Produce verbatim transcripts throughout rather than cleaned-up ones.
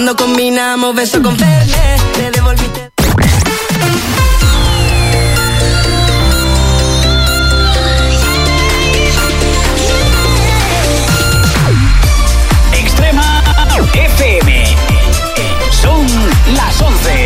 cuando combinamos beso con Fernet, te devolviste. Extrema F M. Son las once.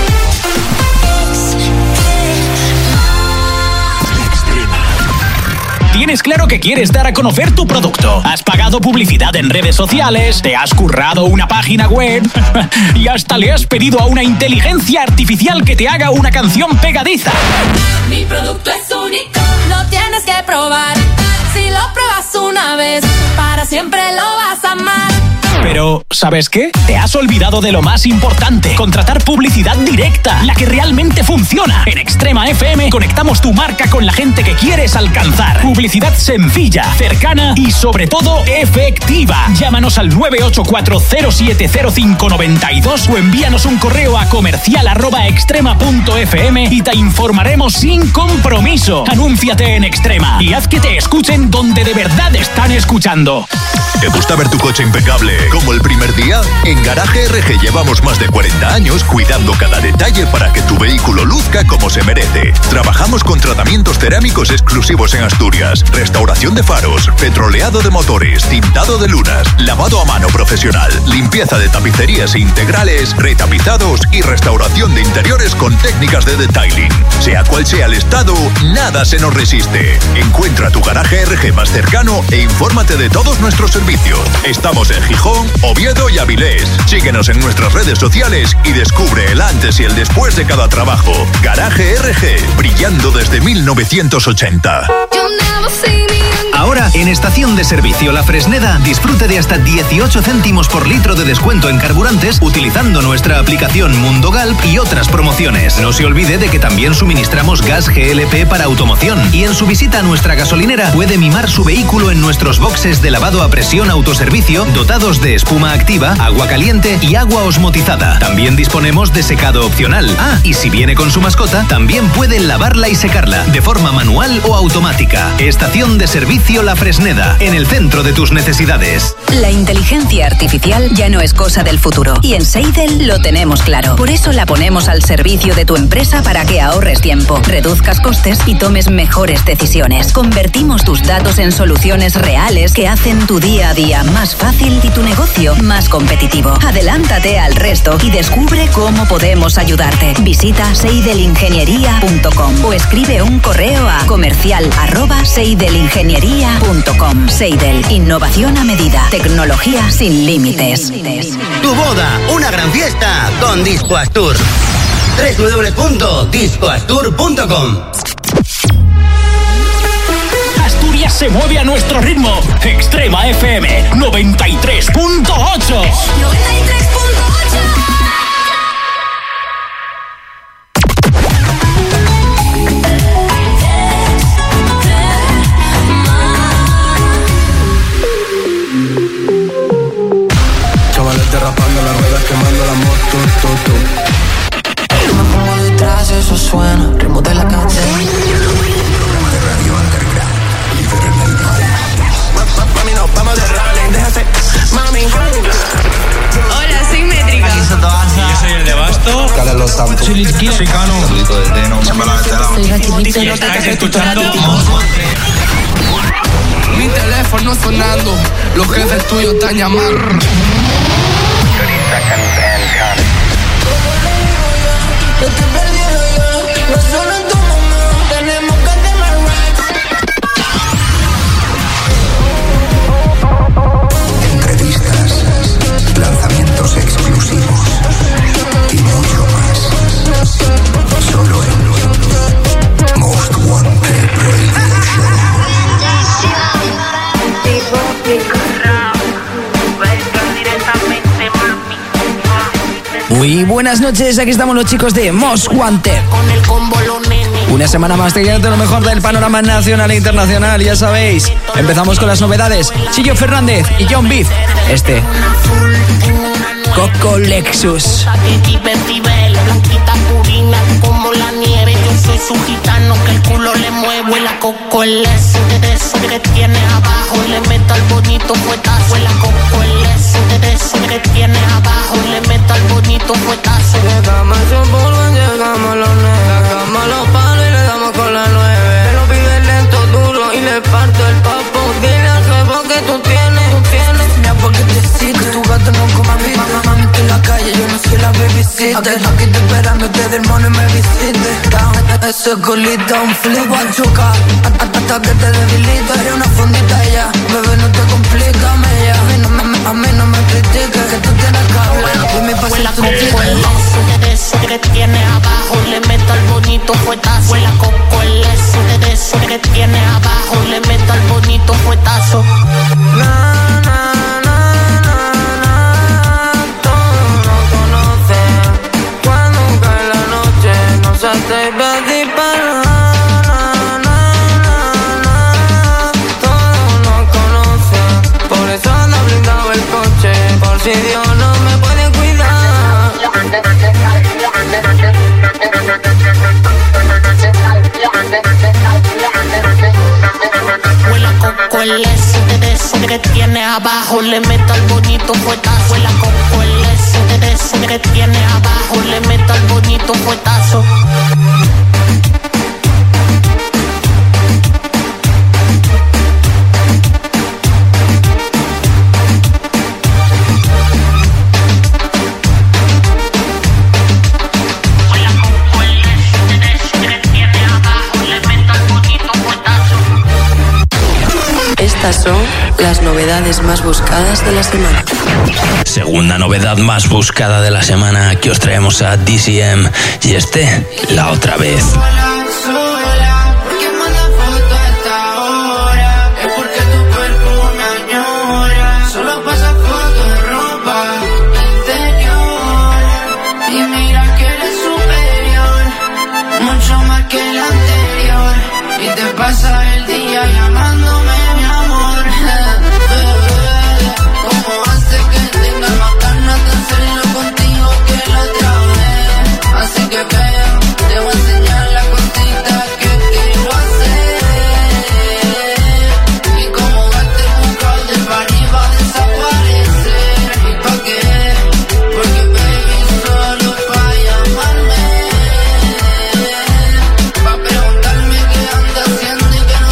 Tienes claro que quieres dar a conocer tu producto. Has pagado publicidad en redes sociales, te has currado una página web y hasta le has pedido a una inteligencia artificial que te haga una canción pegadiza. Mi producto es único, lo tienes que probar. Si lo pruebas una vez, para siempre lo vas a amar. Pero, ¿sabes qué? Te has olvidado de lo más importante. Contratar publicidad directa, la que realmente funciona. En Extrema F M conectamos tu marca con la gente que quieres alcanzar. Publicidad sencilla, cercana y sobre todo efectiva. Llámanos al nueve ocho cuatro cero siete cero cinco nueve dos o envíanos un correo a comercial arroba extrema punto f m y te informaremos sin compromiso. Anúnciate en Extrema y haz que te escuchen donde de verdad están escuchando. ¿Te gusta ver tu coche impecable como el primer día? En Garaje R G llevamos más de cuarenta años cuidando cada detalle para que tu vehículo luzca como se merece. Trabajamos con tratamientos cerámicos exclusivos en Asturias, restauración de faros, petroleado de motores, tintado de lunas, lavado a mano profesional, limpieza de tapicerías integrales, retapizados y restauración de interiores con técnicas de detailing. Sea cual sea el estado, nada se nos resiste. Encuentra tu Garaje R G más cercano e infórmate de todos nuestros servicios. Estamos en Gijón, Oviedo y Avilés. Síguenos en nuestras redes sociales y descubre el antes y el después de cada trabajo. Garaje R G, brillando desde mil novecientos ochenta. Ahora, en Estación de Servicio La Fresneda, disfrute de hasta dieciocho céntimos por litro de descuento en carburantes utilizando nuestra aplicación Mundo Galp y otras promociones. No se olvide de que también suministramos gas G L P para automoción y en su visita a nuestra gasolinera puede mimar su vehículo en nuestros boxes de lavado a presión autoservicio dotados de espuma activa, agua caliente y agua osmotizada. También disponemos de secado opcional. Ah, y si viene con su mascota, también puede lavarla y secarla de forma manual o automática. Estación de Servicio La Fresneda, en el centro de tus necesidades. La inteligencia artificial ya no es cosa del futuro y en Seidel lo tenemos claro. Por eso la ponemos al servicio de tu empresa para que ahorres tiempo, reduzcas costes y tomes mejores decisiones. Convertimos tus datos en soluciones reales que hacen tu día a día más fácil y tu negocio más competitivo. Adelántate al resto y descubre cómo podemos ayudarte. Visita seidelingeniería punto com o escribe un correo a comercial arroba seidelingeniería punto com. Seidel, innovación a medida, tecnología sin límites. Tu boda, una gran fiesta con Disco Astur. doble u doble u doble u punto disco astur punto com. Asturias se mueve a nuestro ritmo. Extrema F M noventa y tres punto ocho. noventa y tres punto ocho. Chavales derrapando las ruedas, quemando la moto, to, to. Me pongo detrás, eso suena, ritmo de la calle. Programa de radio underground, líder en el mundo. Mami, no, vamos de rally, déjate, mami. Hola, soy Métrica. Aquí Sotoasa. Yo soy el de Basto. Carlos Los Santos. Soy Lisquino. Soy Cano. Saludito del Deno. Chambala de Tela. Soy Gachivito. Y estáis escuchando Mi teléfono sonando, los jefes tuyos están llamando. Entrevistas, lanzamientos exclusivos y mucho más. Solo en Most Wanted Radio Show. Muy buenas noches, aquí estamos los chicos de Most Wanted. Una semana más teniendo lo mejor del panorama nacional e internacional, ya sabéis. Empezamos con las novedades. Chillo Fernández y John Beef. Este Coco Lexus. Como la nieve, yo soy su gitano que el culo le muevo y la coco el eso, eso que tiene abajo le meto al bonito fuetazo, la coco el eso, eso que tiene abajo le meto bonito fuetazo. Llegamos al suburban, llegamos a los nueve. Sacamos los palos y le damos con la nueve. Me lo pide lento, duro y le parto el papo. Dile al jefe que tú tienes, tú tienes. Mira porque te existe, tu gato no coma mi mamá, mami, estoy en la calle, yo no soy la babysitter. Aquí te esperando, te del mono y me visite. Down, eso es colita, un flip, voy a chocar hasta que te debilita. Eres una fondita ya, bebé, no te complícame ya. A mí no me, a mí no me critiques, que tú tienes que hablar y mi pasa tu de eso que tiene abajo, le meto al bonito fuetazo. La coco el eso, de eso que tiene abajo, le meto al bonito fuetazo. Na, na, na, na, na. Todos nos conocen. Cuando cae la noche, nos atreve a disparar. Na, na, na, na. Todos nos conocen. Por eso anda blindado el coche. Por si Dios no me puede cuidar. Huela coco el ese, de eso que tiene abajo, le meto al bonito fuetazo. Huela coco el ese, de eso que tiene abajo, le meto al bonito fuetazo. Estas son las novedades más buscadas de la semana. Segunda novedad más buscada de la semana, que os traemos a D C M y este, La Otra Vez. Pasa el día llamándome mi amor. ¿Cómo hace que tenga más ganas de hacerlo contigo que la otra vez? Así que ven, te voy a enseñar la cosita que quiero hacer. Y como gaste buscado de arriba desaparecer. ¿Y pa' qué? Porque baby solo pa' llamarme, pa' preguntarme qué anda haciendo.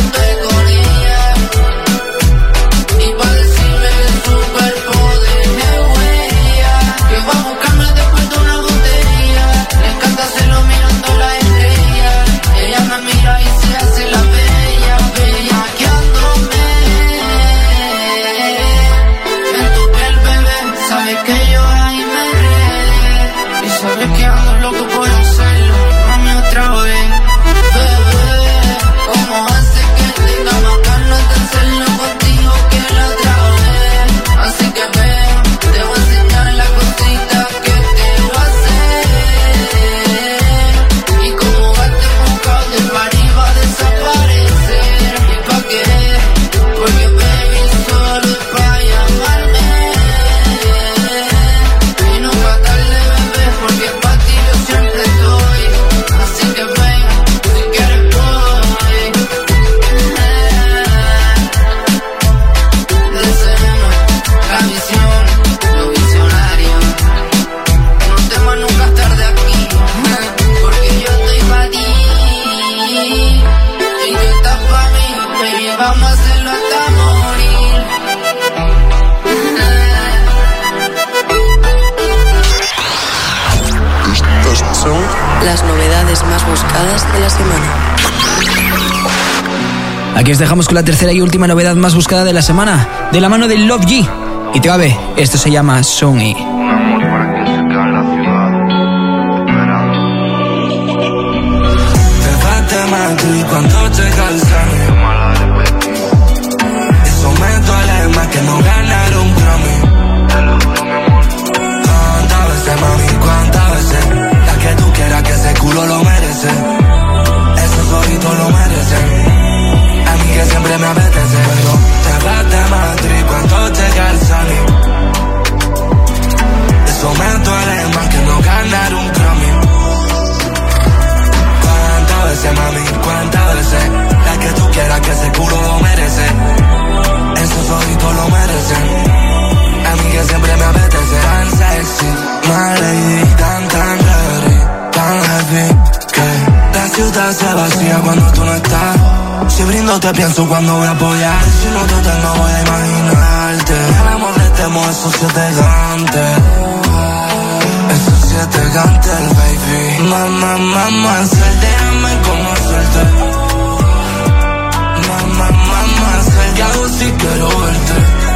Las novedades más buscadas de la semana. Aquí os dejamos con la tercera y última novedad más buscada de la semana, de la mano de Love G y Trabe. Esto se llama Songy. Y cuando te calzan, eso me duele más que no ganar un Grammy. Cuántas veces, mami, cuántas veces, la que tú quieras, que ese culo lo merece, esos ojitos lo merecen, a mí que siempre me apetece. Pero te vas de Madrid cuando te calzan, eso me duele más que no ganar un Grammy. Cuántas veces, mami, cuántas veces, Solo te pienso cuando voy a apoyar. Si no te tengo voy a imaginarte. El amor le temo esos siete gantes. Esos siete gantes, baby. Mamá, mamá, déjame conocerte. Mamá, mamá, ¿qué hago si quiero verte?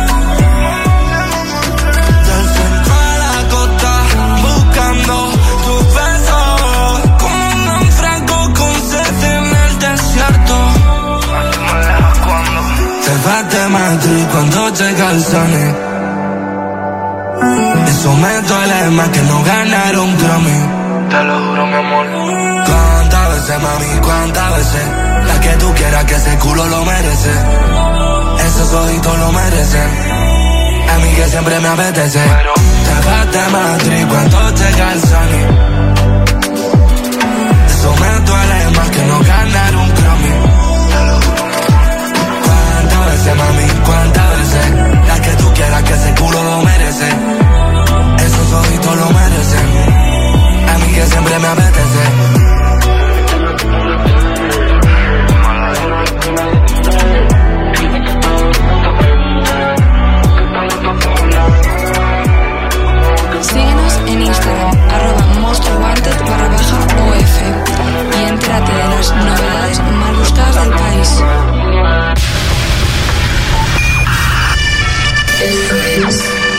Del centro a la costa, buscando tus besos. Como un náufrago con sed en el desierto. Te vas de Madrid cuando llega el sun. Eso me duele más que no ganar un Grammy. Te lo juro, mi amor. Cuántas veces, mami, cuántas veces. La que tú quieras, que ese culo lo merece. Esos ojitos lo merecen. A mí que siempre me apetece. Te vas de Madrid cuando llega el sun. Eso me duele más que no ganar un Grammy. Cuántas veces, mami, cuántas veces. La que tú quieras, que ese culo lo merece. Esos ojitos lo merecen. A mí que siempre me apetece. Síguenos en Instagram, arroba mostwanted barra baja O F, y entérate de las novedades más buscadas del país. Esto es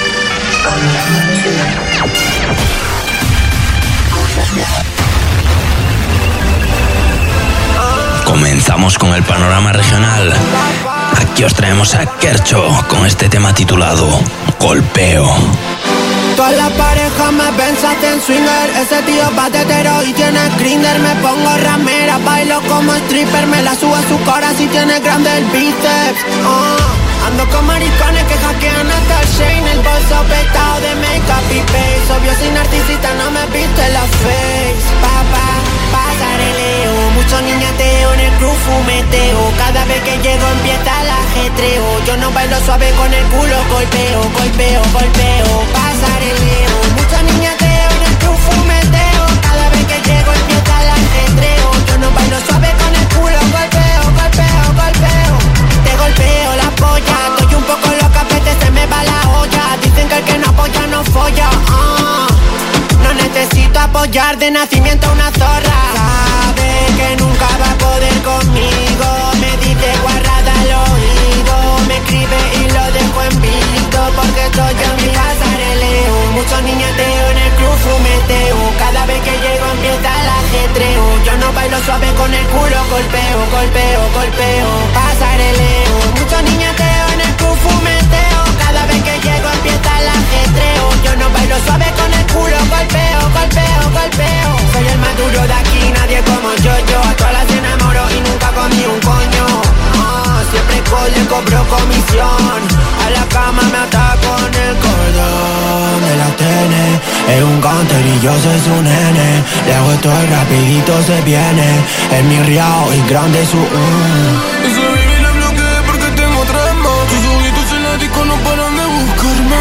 Comenzamos con el panorama regional. Aquí os traemos a Kercho con este tema titulado Golpeo. Toda la pareja me pensaste en swinger. Ese tío patetero y tiene grinder. Me pongo ramera, bailo como stripper. Me la subo a su cara si tiene grande el bíceps. uh, Ando con maricones que hackean hasta el Shane. El bolso petado de make-up y face. Obvio sin narcisista no me viste la face. Papá, pasareleo, mucho niñateo en el club fumeteo. Cada vez que llego empieza el ajetreo. Yo no bailo suave con el culo, golpeo, golpeo, golpeo. Pasareleo, mucho niñateo en el club fumeteo. Cada vez que llego empieza el ajetreo. Yo no bailo suave con el culo, golpeo, golpeo, golpeo. Te golpeo la polla, estoy un poco loca, pete se me va la olla. Dicen que el que no apoya no folla. uh. No necesito apoyar, de nacimiento una zorra. Sabe que nunca va a poder conmigo. Me dice guarrada al oído. Me escribe y lo dejo en visto. Porque estoy en mi pasareleo. Mucho niñateo en el club fumeteo. Cada vez que llego empieza el ajetreo. Yo no bailo suave con el culo, golpeo, golpeo, golpeo. Pasareleo. Mucho niñateo en el club fumeteo. Cada vez que llego empieza el ajetreo. Yo no bailo suave con el culo, golpeo, golpeo, golpeo. Soy el más duro de aquí, nadie como yo, yo. A todas las enamoro y nunca comí un coño. uh, Siempre le cobro comisión. A la cama me ata con el cordón de la tene. Es un counter y yo soy su nene. Le hago esto y rapidito se viene. Es mi riao y grande su uh. Ese baby le bloqueé porque tengo trama. Tus ojitos en la disco no paran de buscarme.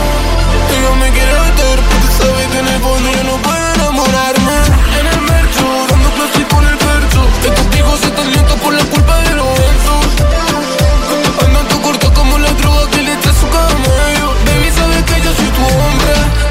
Ella me quiere meter porque sabe que en el fondo yo no puedo enamorarme. En el mercho, dando clase con el percho. Estos hijos están lentos por la culpa de los eventos. Andan tu corto como la droga que le trae su camello. Baby, sabes que yo soy tu hombre.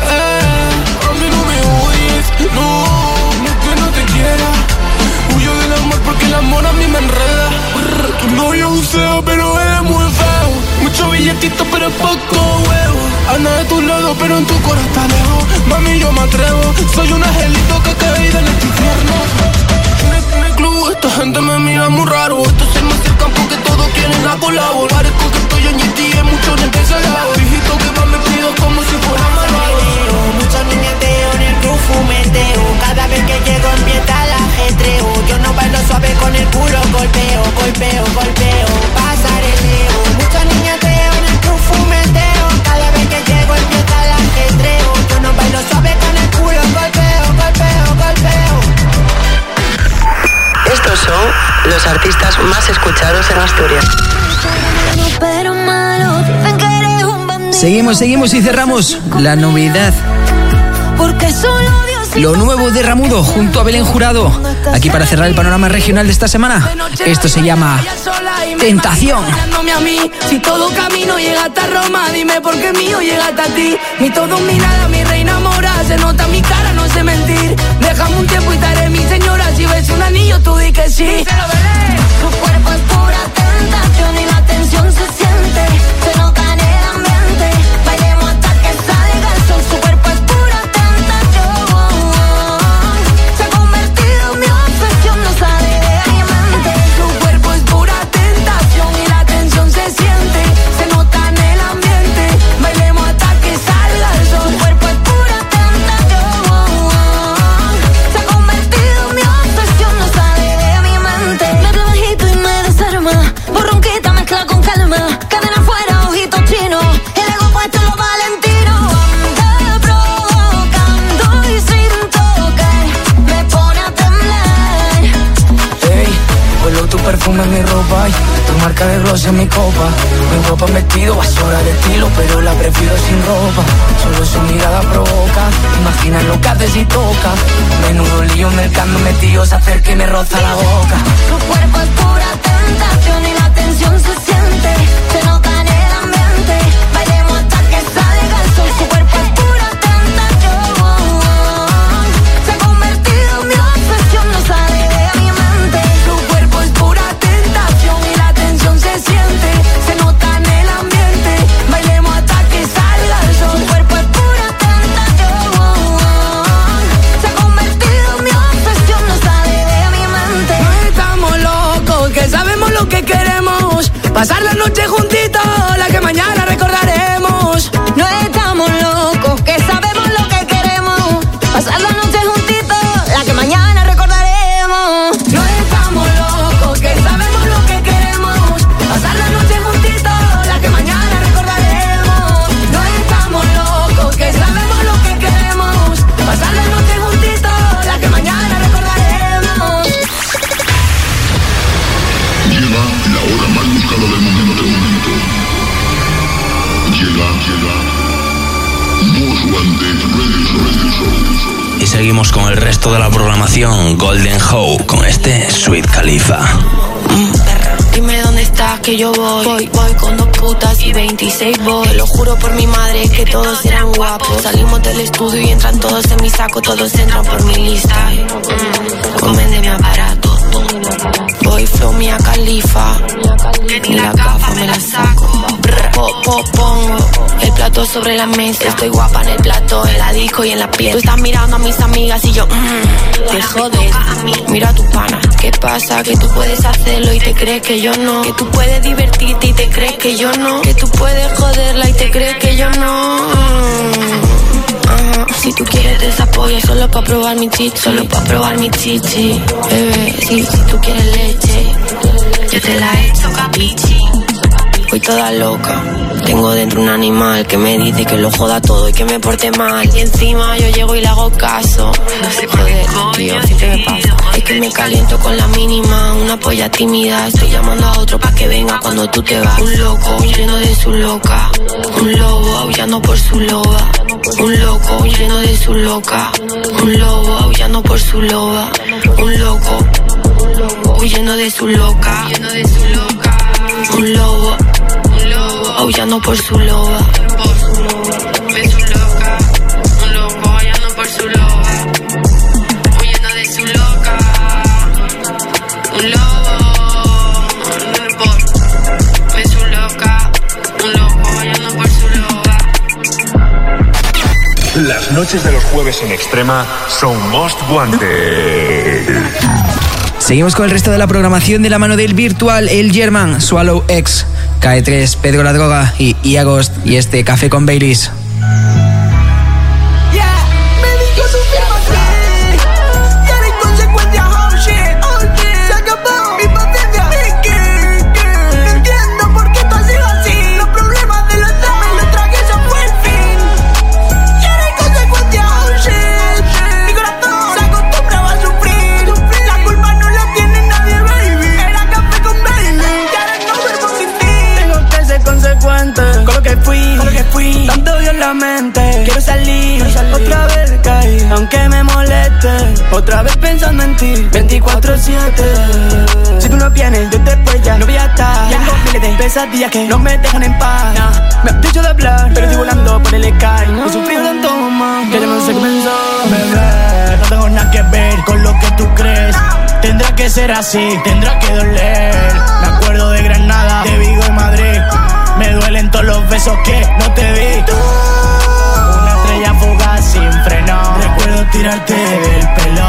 Eh, a mí no me huyes, no, no es que no te quiera. Huyo del amor porque el amor a mí me enreda. Tu novio es un feo, pero es muy feo. Mucho billetito, pero poco huevo. Anda de tu lado, pero en tu corazón está lejos. Mami, yo me atrevo. Soy un angelito que caí en este infierno. En el, en el club, esta gente me mira muy raro. Estos se me acercan porque todos quieren a colaborar. Parezco que estoy en G T, mucho en el desalado. Hijito que va me pido como si fuera malvado. Mucho niñateo en el club fumeteo. Cada vez que llego empieza el ajetreo. Yo no bailo suave con el culo, golpeo, golpeo, golpeo. Pasareleo. Mucho niñateo en el club fumeteo. Cada vez que llego empieza el ajetreo. Yo no bailo suave con el culo, golpeo, golpeo, golpeo. Estos son los artistas más escuchados en Asturias. Seguimos, seguimos y cerramos la novedad. Porque solo Dios lo nuevo de Ramudo junto a Belén Jurado. Aquí para cerrar el panorama regional de esta semana. Esto se llama Tentación. Si todo camino llega hasta Roma, dime por qué mío llega hasta ti. Mi todo, mi nada, mi reina mora. Se nota mi cara, no sé mentir. Déjame un tiempo y te haré mi señora. Si ves un anillo, tú di que sí. Tu cuerpo es pura tentación y la tensión se siente. Se nota en el ambiente. Bailemos hasta que salga el sol. Su cuerpo es pura tentación. Se ha convertido en mi obsesión, no sale de mi mente. Tu cuerpo es pura tentación y la tensión se siente. Se nota en el ambiente. Bailemos hasta que salga el sol. Su cuerpo es pura tentación. Se ha convertido en mi obsesión, no sale de mi mente. Me habla bajito y me desarma. Borronquita mezcla con calma. Cadena afuera, ojitos chinos. El ego puesto en los valentinos. Anda provocando y sin tocar me pone a temblar. Ey, huelo tu perfume en mi ropa y tu marca de gloss en mi copa. Mi ropa en vestido, basura de estilo, pero la prefiero sin ropa. Solo su mirada provoca, imagina lo que hace si toca. Menudo lío en el cambio metido, se acerca y me roza la boca. Tu cuerpo es pura tentación y la tensión se siente. Se nota en el ambiente. Bailemos hasta que salga el sol. Su cuerpo es pura tentación. Se ha convertido en mi obsesión, no sale de mi mente. Tu cuerpo es pura tentación y la tensión se siente. Se nota en el ambiente. Bailemos hasta que salga el sol. Su cuerpo es pura tentación. Se ha convertido en mi obsesión, no sale de mi mente. No estamos locos, que sabemos lo que queremos. Pasar la noche juntitos, la que mañana recordaremos. No estamos locos, que sabemos lo que queremos. Pasar la noche juntitos, la que mañana recordaremos. No estamos locos, que sabemos lo que queremos. Pasar la noche juntitos, la que mañana recordaremos. No estamos locos, que sabemos lo que queremos. Pasar la noche juntitos, la que mañana recordaremos. Llega la hora más buscada del momento. Llega, llega. Most Wanted Radio Show, Radio Show. Y seguimos con el resto de la programación. Golden Howe con este Sweet Khalifa. Mm, perra, dime dónde estás que yo voy. Voy, voy con dos putas y veintiséis voy. Te lo juro por mi madre que todos eran guapos. Salimos del estudio y entran todos en mi saco. Todos entran por mi lista. Mm, comen mi aparato. Voy flow Mia Khalifa. Ni la gafa me la saco. Po, po, pongo el plato sobre la mesa. Estoy guapa en el plato, en la disco y en la piel. Tú estás mirando a mis amigas y yo mmm, te jodes. Mira a tu pana. ¿Qué pasa? Que tú puedes hacerlo y te crees que yo no. Que tú puedes divertirte y te crees que yo no. Que tú puedes joderla y te crees que yo no. Ajá. Si tú quieres desapoyo solo pa' probar mi chichi. Solo pa' probar mi chichi. Bebé, si, si tú quieres leche, yo te la echo capichi. Voy toda loca. Tengo dentro un animal que me dice que lo joda todo y que me porte mal. Y encima yo llego y le hago caso. No sé por qué, tío, siempre me pasa. Es que me caliento con la mínima. Una polla tímida. Estoy llamando a otro pa' que venga cuando tú te vas. Un loco lleno de su loca. Un lobo aullando por su loba. Un loco lleno de su loca. Un lobo aullando por su loba. Un loco huyendo de su loca. Un lobo, un lobo aullando por su loba. Ve su loca, un loco aullando por su loba. Huyendo de su loca. Un lobo, ve su loca, un loco aullando por su loba. Las noches de los jueves en Extrema son Most Wanted. Seguimos con el resto de la programación de la mano del virtual, el German, Swallow X, K E tres, Pedro La Droga y Iagost y este Café con Baileys. Con lo que fui, con lo que fui, tanto odio en la mente. Quiero salir, quiero salir. Otra vez caí. aunque me moleste, otra vez pensando en ti, veinticuatro siete. Si tú no vienes, yo después ya no voy a estar. Tengo miles de pesadillas que no me dejan en paz. Nah, me has dicho de hablar, pero estoy volando por el sky. He sufrido tanto más, que ya no sé qué pensar. Bebé, no tengo nada que ver con lo que tú crees. Tendrá que ser así, tendrá que doler. Me acuerdo de Granada, de Vigo y Madrid. Me duelen todos los besos que no te di. Una estrella fugaz sin freno. Recuerdo tirarte del pelo.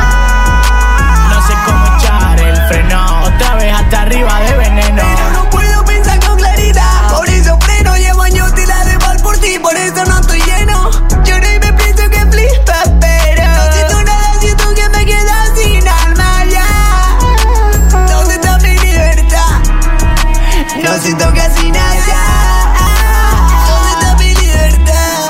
No sé cómo echar el freno. Otra vez hasta arriba de veneno. Pero no puedo pensar con claridad. Por eso freno, llevo años tirando mal por ti. Por eso no estoy lleno. Lloro y me pienso que flipas, pero no siento nada, siento que me quedas sin alma ya. ¿Dónde está mi libertad? No siento casi nada. ¿Dónde está mi libertad?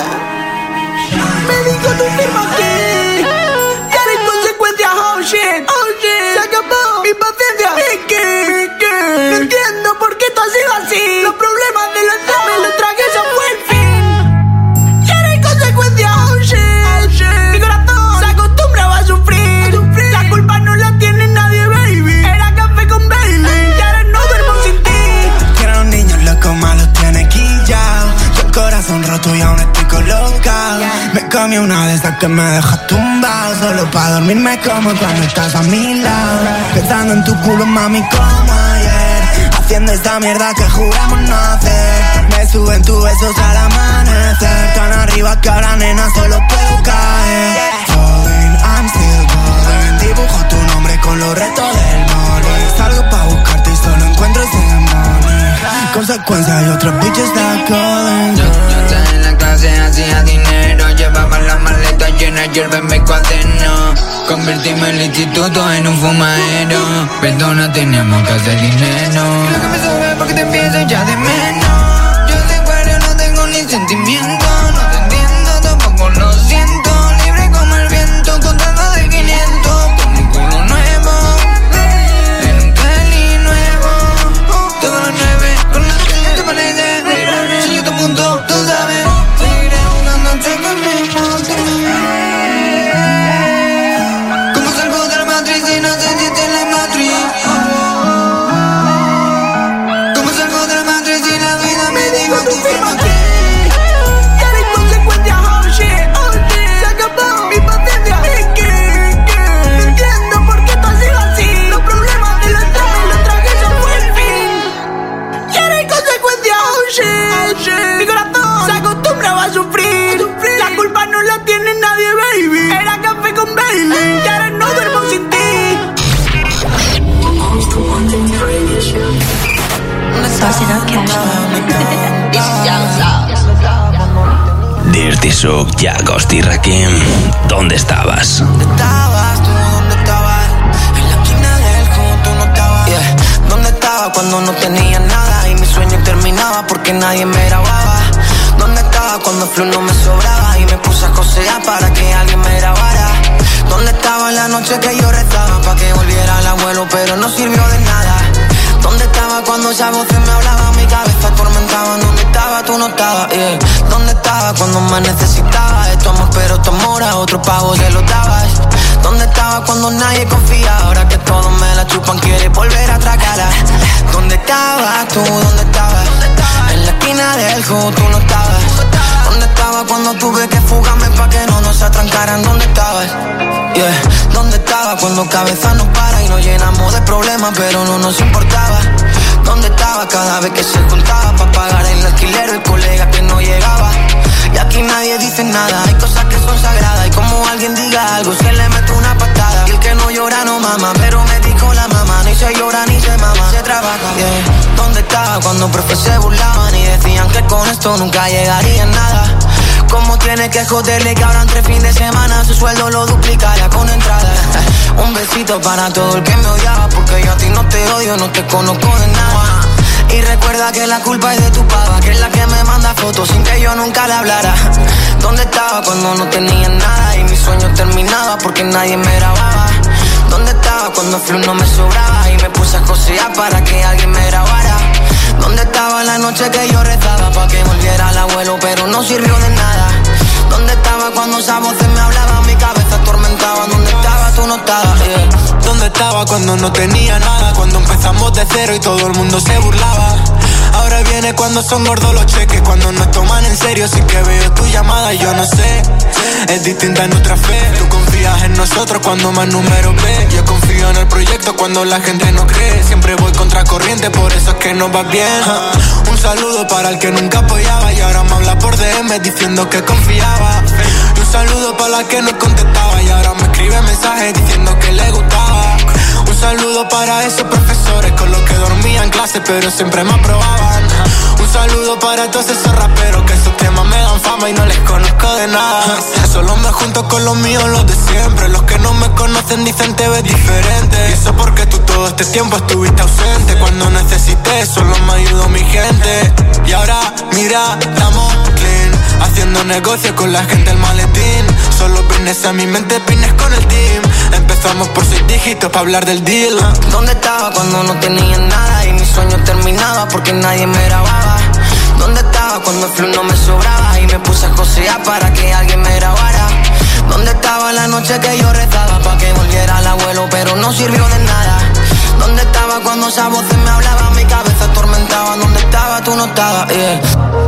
Me dijo tu firma aquí. Y ahora en consecuencia, oh shit, oh shit. Se acabó mi paciencia. ¿Y qué? ¿Y qué? No entiendo por qué tú has sido así. Los problemas de los dos me los tragué, eso fue el fin. Y ahora en consecuencia, oh shit, oh shit. Mi corazón se acostumbraba a sufrir. La culpa no la tiene nadie, baby. Era café con Bailey. Y ahora no duermo sin ti. Quiero a los niños locos, malos tiene quillao. Yo el corazón roto y aún estoy colocado. Me comí una de esas que me deja tumbado. Solo pa' dormirme como cuando estás a mi lado. Pensando en tu culo, mami, como ayer. Haciendo esta mierda que juramos no hacer. Me suben tus besos al amanecer. Tan arriba que ahora, nena, solo puedo caer. Falling, I'm still falling. Dibujo tu nombre con los restos del molly. Salgo pa' buscarte y solo encuentro ese money. Consecuencias y otros bitches that calling. Yo, yo estaba en la clase, hacía dinero. Llevaba la maleta llena, hierba en mi cuaderno. Convertimos el instituto en un fumadero. Perdona, tenemos que hacer dinero. Creo que me sube porque te pienso ya de menos. Yo de acuario no tengo ni sentimiento. No te entiendo, tampoco lo siento. Libre como el viento, contando de quinientos. Con un culo nuevo, en un Cali nuevo. Todos los nueve, con la que te parece. Si yo te apunto, tú sabes. Seguiré jugando a que me mate. ¿Cómo salgo de la matriz si no sé si estoy en la matriz? ¿Cómo salgo de la matriz si la vida me dijo tu firma aquí? Y ahora en consecuencia, oh shit, oh shit. Se acabó mi paciencia. ¿Y qué? ¿Y qué? No entiendo por qué tú has sido así. Los problemas de los dos me los tragué, eso fue el fin. Y ahora en consecuencia, oh shit, oh shit. Mi corazón se acostumbraba a sufrir. La culpa no la tiene nadie, baby. Era café con Bailey. Y ahora no duermo sin ti. Dirty Sook, Jagosti Rakim, ¿dónde estabas? ¿Dónde estabas tú? ¿Dónde estabas? En la esquina del juego tú no estabas. Yeah. ¿Dónde estaba cuando no tenía nada y mi sueño terminaba porque nadie me grababa? ¿Dónde estaba cuando el flow no me sobraba y me puse a cosear para que alguien me grabara? ¿Dónde estaba la noche que yo rezaba para que volviera el abuelo pero no sirvió de nada? ¿Dónde estaba cuando esa voz me hablaba? Mi cabeza atormentaba. ¿Dónde estaba? Tú no estabas, yeah. ¿Dónde estaba cuando me necesitaba? Esto amor pero tu amor a otro pago se lo dabas. ¿Dónde estaba cuando nadie confía? Ahora que todos me la chupan quiere volver a tragarla. ¿Dónde estabas tú? ¿Dónde estabas? En la esquina del juego tú no estabas. ¿Dónde estaba cuando tuve que fugarme pa' que no nos atrancaran? ¿Dónde estabas? Yeah. ¿Dónde estaba cuando cabeza nos para y nos llenamos de problemas pero no nos importaba? ¿Dónde estaba cada vez que se juntaba pa' pagar el alquiler el colega que no llegaba? Y aquí nadie dice nada, hay cosas que son sagradas y como alguien diga algo se le mete una patada. Y el que no llora no mama, pero me dijo la mamá, ni se llora ni se mama, se trabaja. Yeah. ¿Dónde estaba cuando profes se burlaban y decían que con esto nunca llegaría en nada? ¿Cómo tiene que joderle que ahora entre fin de semana su sueldo lo duplicaría con entrada? Un besito para todo el que me odiaba porque yo a ti no te odio, no te conozco de nada. Y recuerda que la culpa es de tu pava, que es la que me manda fotos sin que yo nunca le hablara. ¿Dónde estaba cuando no tenía nada y mi sueño terminaba porque nadie me grababa? ¿Dónde estaba cuando el flow no me sobraba y me puse a cosear para que alguien me grabara? ¿Dónde estaba la noche que yo rezaba para que volviera el abuelo pero no sirvió de nada? ¿Dónde estaba cuando esa voz me hablaba? Mi cabeza atormentaba. ¿Dónde estaba? Tú no estabas, yeah. ¿Dónde estaba cuando no tenía nada? Cuando empezamos de cero y todo el mundo se burlaba. Ahora viene cuando son gordos los cheques, cuando nos toman en serio. Sí que veo tu llamada y yo no sé. Es distinta nuestra fe. Tú confías en nosotros cuando más números ves. Yo confío en el proyecto cuando la gente no cree. Siempre voy contra corriente, por eso es que nos va bien. Un saludo para el que nunca apoyaba y ahora me habla por D M diciendo que confiaba. Y un saludo para la que no contestaba y ahora me escribe mensajes diciendo que le gustaba. Un saludo para esos profesores con los que dormía en clase pero siempre me aprobaban. Un saludo para todos esos raperos que esos temas me dan fama y no les conozco de nada. Solo me junto con los míos, los de siempre. Los que no me conocen dicen te ves diferente. Y eso porque tú todo este tiempo estuviste ausente. Cuando necesité solo me ayudó mi gente. Y ahora mira, estamos clean, haciendo negocios con la gente del maletín. Solo pines a mi mente, pines con el team. Empezamos por seis dígitos para hablar del deal. ¿Dónde estaba cuando no tenía nada y mi sueño terminaba porque nadie me grababa? ¿Dónde estaba cuando el flow no me sobraba y me puse a josear para que alguien me grabara? ¿Dónde estaba la noche que yo rezaba para que volviera el abuelo pero no sirvió de nada? ¿Dónde estaba cuando esa voz me hablaba? Mi cabeza atormentaba. ¿Dónde estaba? Tú no estabas, yeah.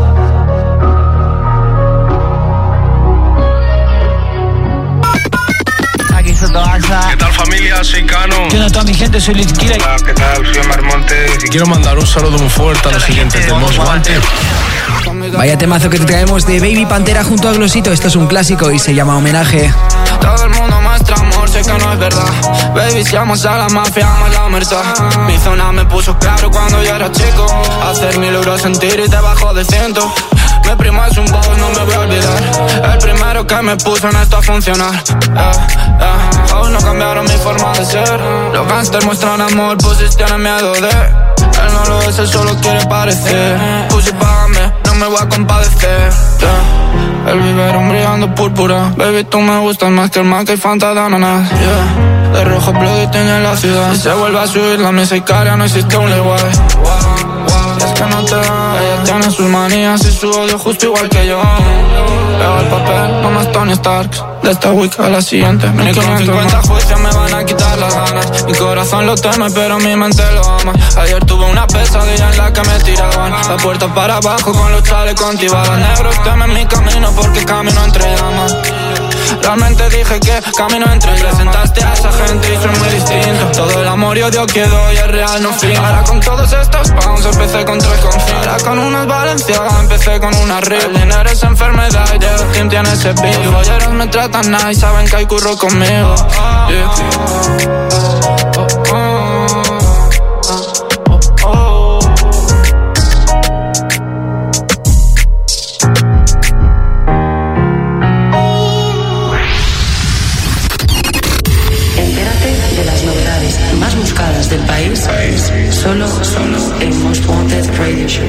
¿Qué tal, familia? Soy Cano. ¿Qué onda toda mi gente? Soy Litquila. Hola, ¿qué tal? Soy Omar Montes y quiero mandar un saludo muy fuerte a los siguientes de Most Wanted. Vaya temazo que te traemos de Baby Pantera junto a Glosito. Esto es un clásico y se llama Homenaje. Todo el mundo muestra amor, sé que no es verdad. Baby, si amas a la mafia, amas la merced. Mi zona me puso claro cuando yo era chico. Hacer mil euros sentir y te bajo de ciento. Mi primo es un boss, no me voy a olvidar. El primero que me puso en esto a funcionar. eh, eh. Aún no cambiaron mi forma de ser. Los gangsters muestran amor, pussies tienen miedo de. Él no lo es, él solo quiere parecer. Pussy, págame, no me voy a compadecer, yeah. El biberón brillando púrpura. Baby, tú me gustas más que el Maca y Fanta de ananas, yeah. De rojo bloody tiene la ciudad. Si se vuelve a subir la mesa y cara, no existe un leguay. Es que no te da, ella tiene sus manías y su odio justo igual que yo. Leo el papel, no más Tony Stark. De esta week a la siguiente mil quinientos cincuenta juicios me van a quitar las ganas. Mi corazón lo teme pero mi mente lo ama. Ayer tuve una pesadilla en la que me tiraban la puerta para abajo con los chalecos antibalas. Negros temen mi camino porque camino entre llamas. Realmente dije que camino entre ellos. Presentaste a esa gente y soy muy distinto. Todo el amor y odio que doy es real, no fin. Ahora con todos estos pounds empecé con tres con fin. Ahora con unas Valenciagas empecé con una Rip. El dinero es enfermedad y el team tiene ese beat. Los bolleros me tratan nice, saben que hay curro conmigo, yeah. oh, oh, oh, oh. Entérate de las novedades más buscadas del país, solo, solo en Most Wanted Radio Show.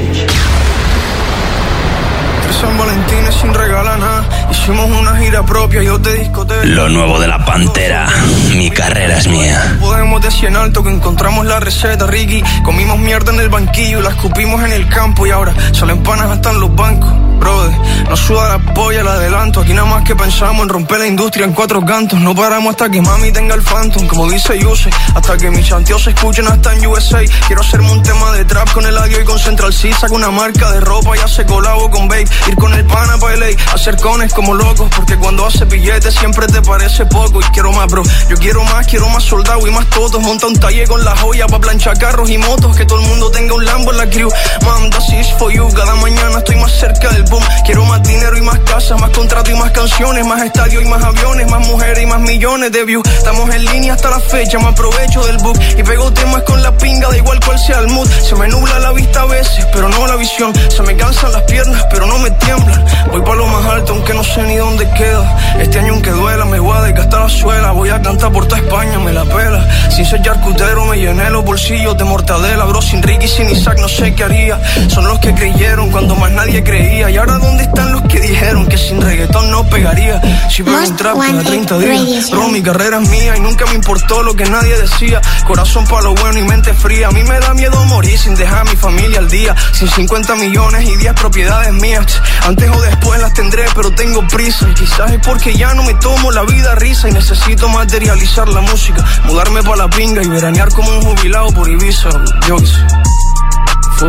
San Valentín sin regalar nada. Hicimos una gira propia, yo te discoteca. Lo nuevo de la Pantera, mi carrera es mía. Podemos decir en alto que encontramos la receta, Ricky. Comimos mierda en el banquillo y la escupimos en el campo. Y ahora salen panas hasta en los bancos. Brother, nos suda la polla el adelanto. Aquí nada más que pensamos en romper la industria en cuatro cantos. No paramos hasta que mami tenga el Phantom, como dice Yuse. Hasta que mis chanteos se escuchen hasta en U S A. Quiero hacerme un tema de trap con el audio y con Central C. Saco una marca de ropa y hace colabo con Babe. Ir con el pana pa' L A, hacer cones como locos. Porque cuando hace billetes siempre te parece poco. Y quiero más, bro, yo quiero más, quiero más soldado y más totos. Monta un taller con la joya pa' planchar carros y motos. Que todo el mundo tenga un Lambo en la crew. Mam, that's it for you. Cada mañana estoy más cerca del boom. Quiero más dinero y más casas, más contrato y más canciones. Más estadios y más aviones, más mujeres y más millones de views. Estamos en línea hasta la fecha, me aprovecho del book. Y pego temas con la pinga, da igual cual sea el mood. Se me nubla la vista a veces, pero no la visión. Se me cansan las piernas, pero no me tiemblan. Voy pa' lo más alto, aunque no sé ni dónde queda. Este año aunque duela, me voy a desgastar la suela. Voy a cantar por toda España, me la pela. Sin ser charcutero, me llené los bolsillos de mortadela. Bro, sin Ricky, sin Isaac, no sé qué haría. Son los que creyeron cuando más nadie creía. Y ahora, ¿dónde están los que dijeron que sin reggaetón no pegaría. Si pego un trap cada treinta días. Bro, mi carrera es mía y nunca me importó lo que nadie decía. Corazón pa' lo bueno y mente fría. A mí me da miedo morir sin dejar a mi familia al día. Sin cincuenta millones y diez propiedades mías. Antes o después las tendré, pero tengo prisa. Y quizás es porque ya no me tomo la vida a risa. Y necesito materializar la música, mudarme pa' la pinga y veranear como un jubilado por Ibiza. Yo qué sé. Full.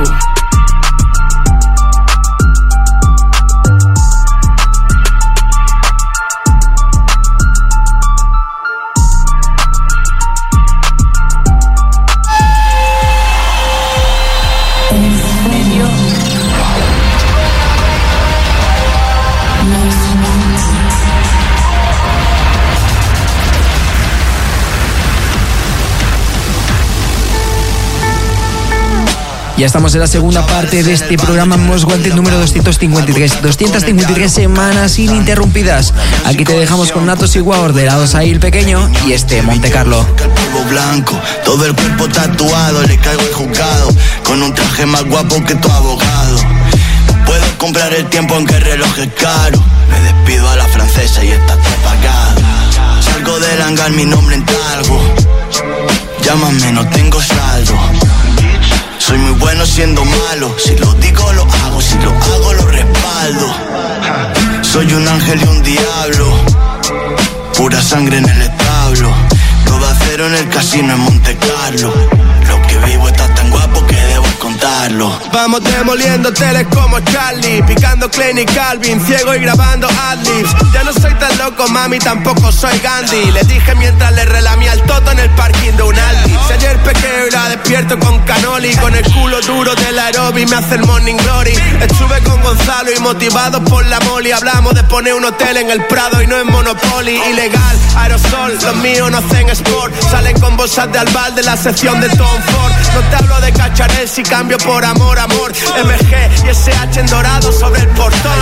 Ya estamos en la segunda parte de este programa Most Wanted número doscientos cincuenta y tres. doscientas cincuenta y tres semanas ininterrumpidas. Aquí te dejamos con Natos y Guau, ordenados ahí el pequeño y este Monte Carlo. Blanco, todo el cuerpo tatuado, le caigo al juzgado con un traje más guapo que tu abogado. Puedo comprar el tiempo aunque el reloj es caro. Me despido a la francesa y está todo pagado. Salgo del hangar, mi nombre en talgo. Llámame, no tengo saldo. Soy muy bueno siendo malo. Si lo digo lo hago, si lo hago lo respaldo. Soy un ángel y un diablo. Pura sangre en el establo. Todo a cero en el casino en Monte Carlo. Lo que vivo está tan guapo que debo contarlo. Vamos demoliendo teles como Charlie, picando Klein y Calvin, ciego y grabando adlibs. Ya no soy tan loco, mami, tampoco soy Gandhi. Le dije mientras le relamía el toto en el parking de un Aldi. Si ayer pequeo y la despierto con canoli, con el culo duro del aerobi me hace el morning glory. Estuve con Gonzalo y motivados por la moli. Hablamos de poner un hotel en el Prado y no en Monopoly. Ilegal, aerosol, los míos no hacen sport. Salen con bolsas de albal de la sección de Tom Ford. No te hablo de cacharel si cambio por amor, amor. M G y S H en dorado sobre el portón.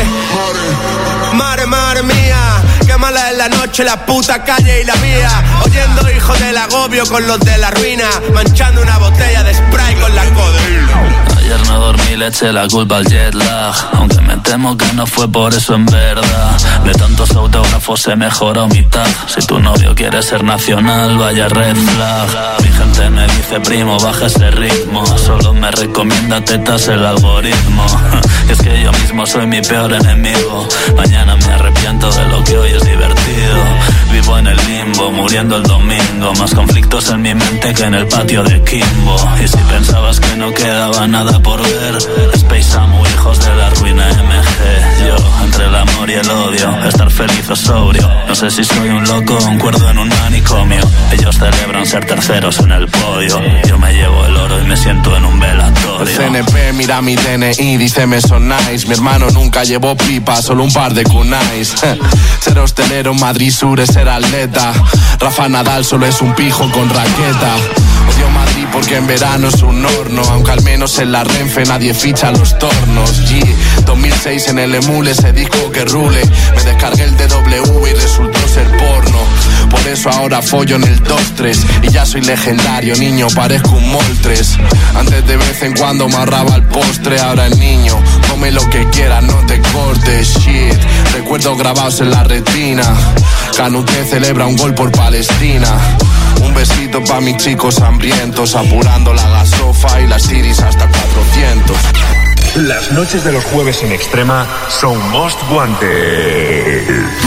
Mare, mare, mare mía. Qué mala es la noche, la puta calle y la vía. Oyendo hijos del agobio con los de la ruina. Manchando una botella de spray con la codeína. Ayer no dormí, le eché la culpa al jet lag. Aunque me temo que no fue por eso en verdad. De tantos autógrafos se mejoró mitad. Si tu novio quiere ser nacional, vaya red flag. Mi gente me dice, primo, baja ese ritmo. Solo me recomienda tetas el algoritmo. Y es que yo mismo soy mi peor enemigo. Mañana me arrepiento de lo que hoy es divertido. Vivo en el limbo, muriendo el domingo. Más conflictos en mi mente que en el patio de Kimbo. Y si pensabas que no quedaba nada por ver, Space Amo, hijos de la ruina M G. Yo, entre el amor y el odio, estar feliz o sobrio. No sé si soy un loco o un cuerdo en un manicomio. Ellos celebran ser terceros en el podio. Yo me llevo el oro y me siento en un velatorio. El C N P mira mi D N I, dice me son nice. Mi hermano nunca llevó pipa, solo un par de kunais. Ser hostelero en Madrid Sur es ser atleta. Rafa Nadal solo es un pijo con raqueta. Odio Madrid porque en verano es un horno. Aunque al menos en la Renfe nadie ficha los tornos. G, dos mil seis en el Emule, ese disco que rule. Me descargué el D W y resultó ser porno. Por eso ahora follo en el dos tres. Y ya soy legendario, niño, parezco un Moltres. Antes de vez en cuando amarraba el postre. Ahora el niño, come lo que quieras, no te cortes. Shit, recuerdos grabados en la retina. Canute celebra un gol por Palestina. Un besito pa' mis chicos hambrientos, apurando la gasofa y las iris hasta cuatrocientos. Las noches de los jueves en Extrema son Most Wanted.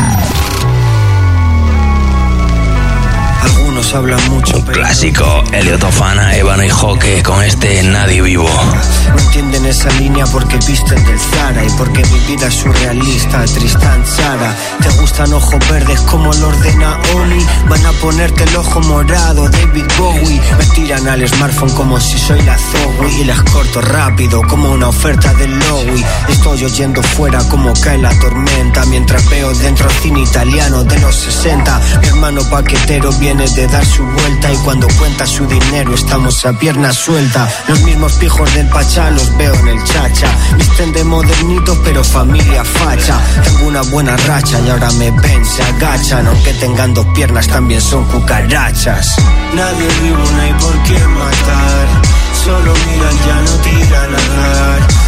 Algunos hablan mucho, pero... Clásico, Elliot Ofana, Ébano y Joque con este Nadie Vivo. No entienden esa línea porque visten del Zara y porque mi vida es surrealista, Tristan Tzara. Te gustan ojos verdes como los de Naomi. Van a ponerte el ojo morado, David Bowie. Me tiran al smartphone como si soy la Zoe y las corto rápido como una oferta del Lowy. Estoy oyendo fuera como cae la tormenta mientras veo dentro cine italiano de los sesenta. Mi hermano paquetero viene de dar su vuelta y cuando cuenta su dinero estamos a pierna suelta. Los mismos pijos del Pachá los veo en el Chacha. Visten de modernitos pero familia facha. Tengo una buena racha y ahora me ven, se agachan. Aunque tengan dos piernas también son cucarachas. Nadie vivo, no hay por qué matar. Solo miran, ya no tiran a dar. Y si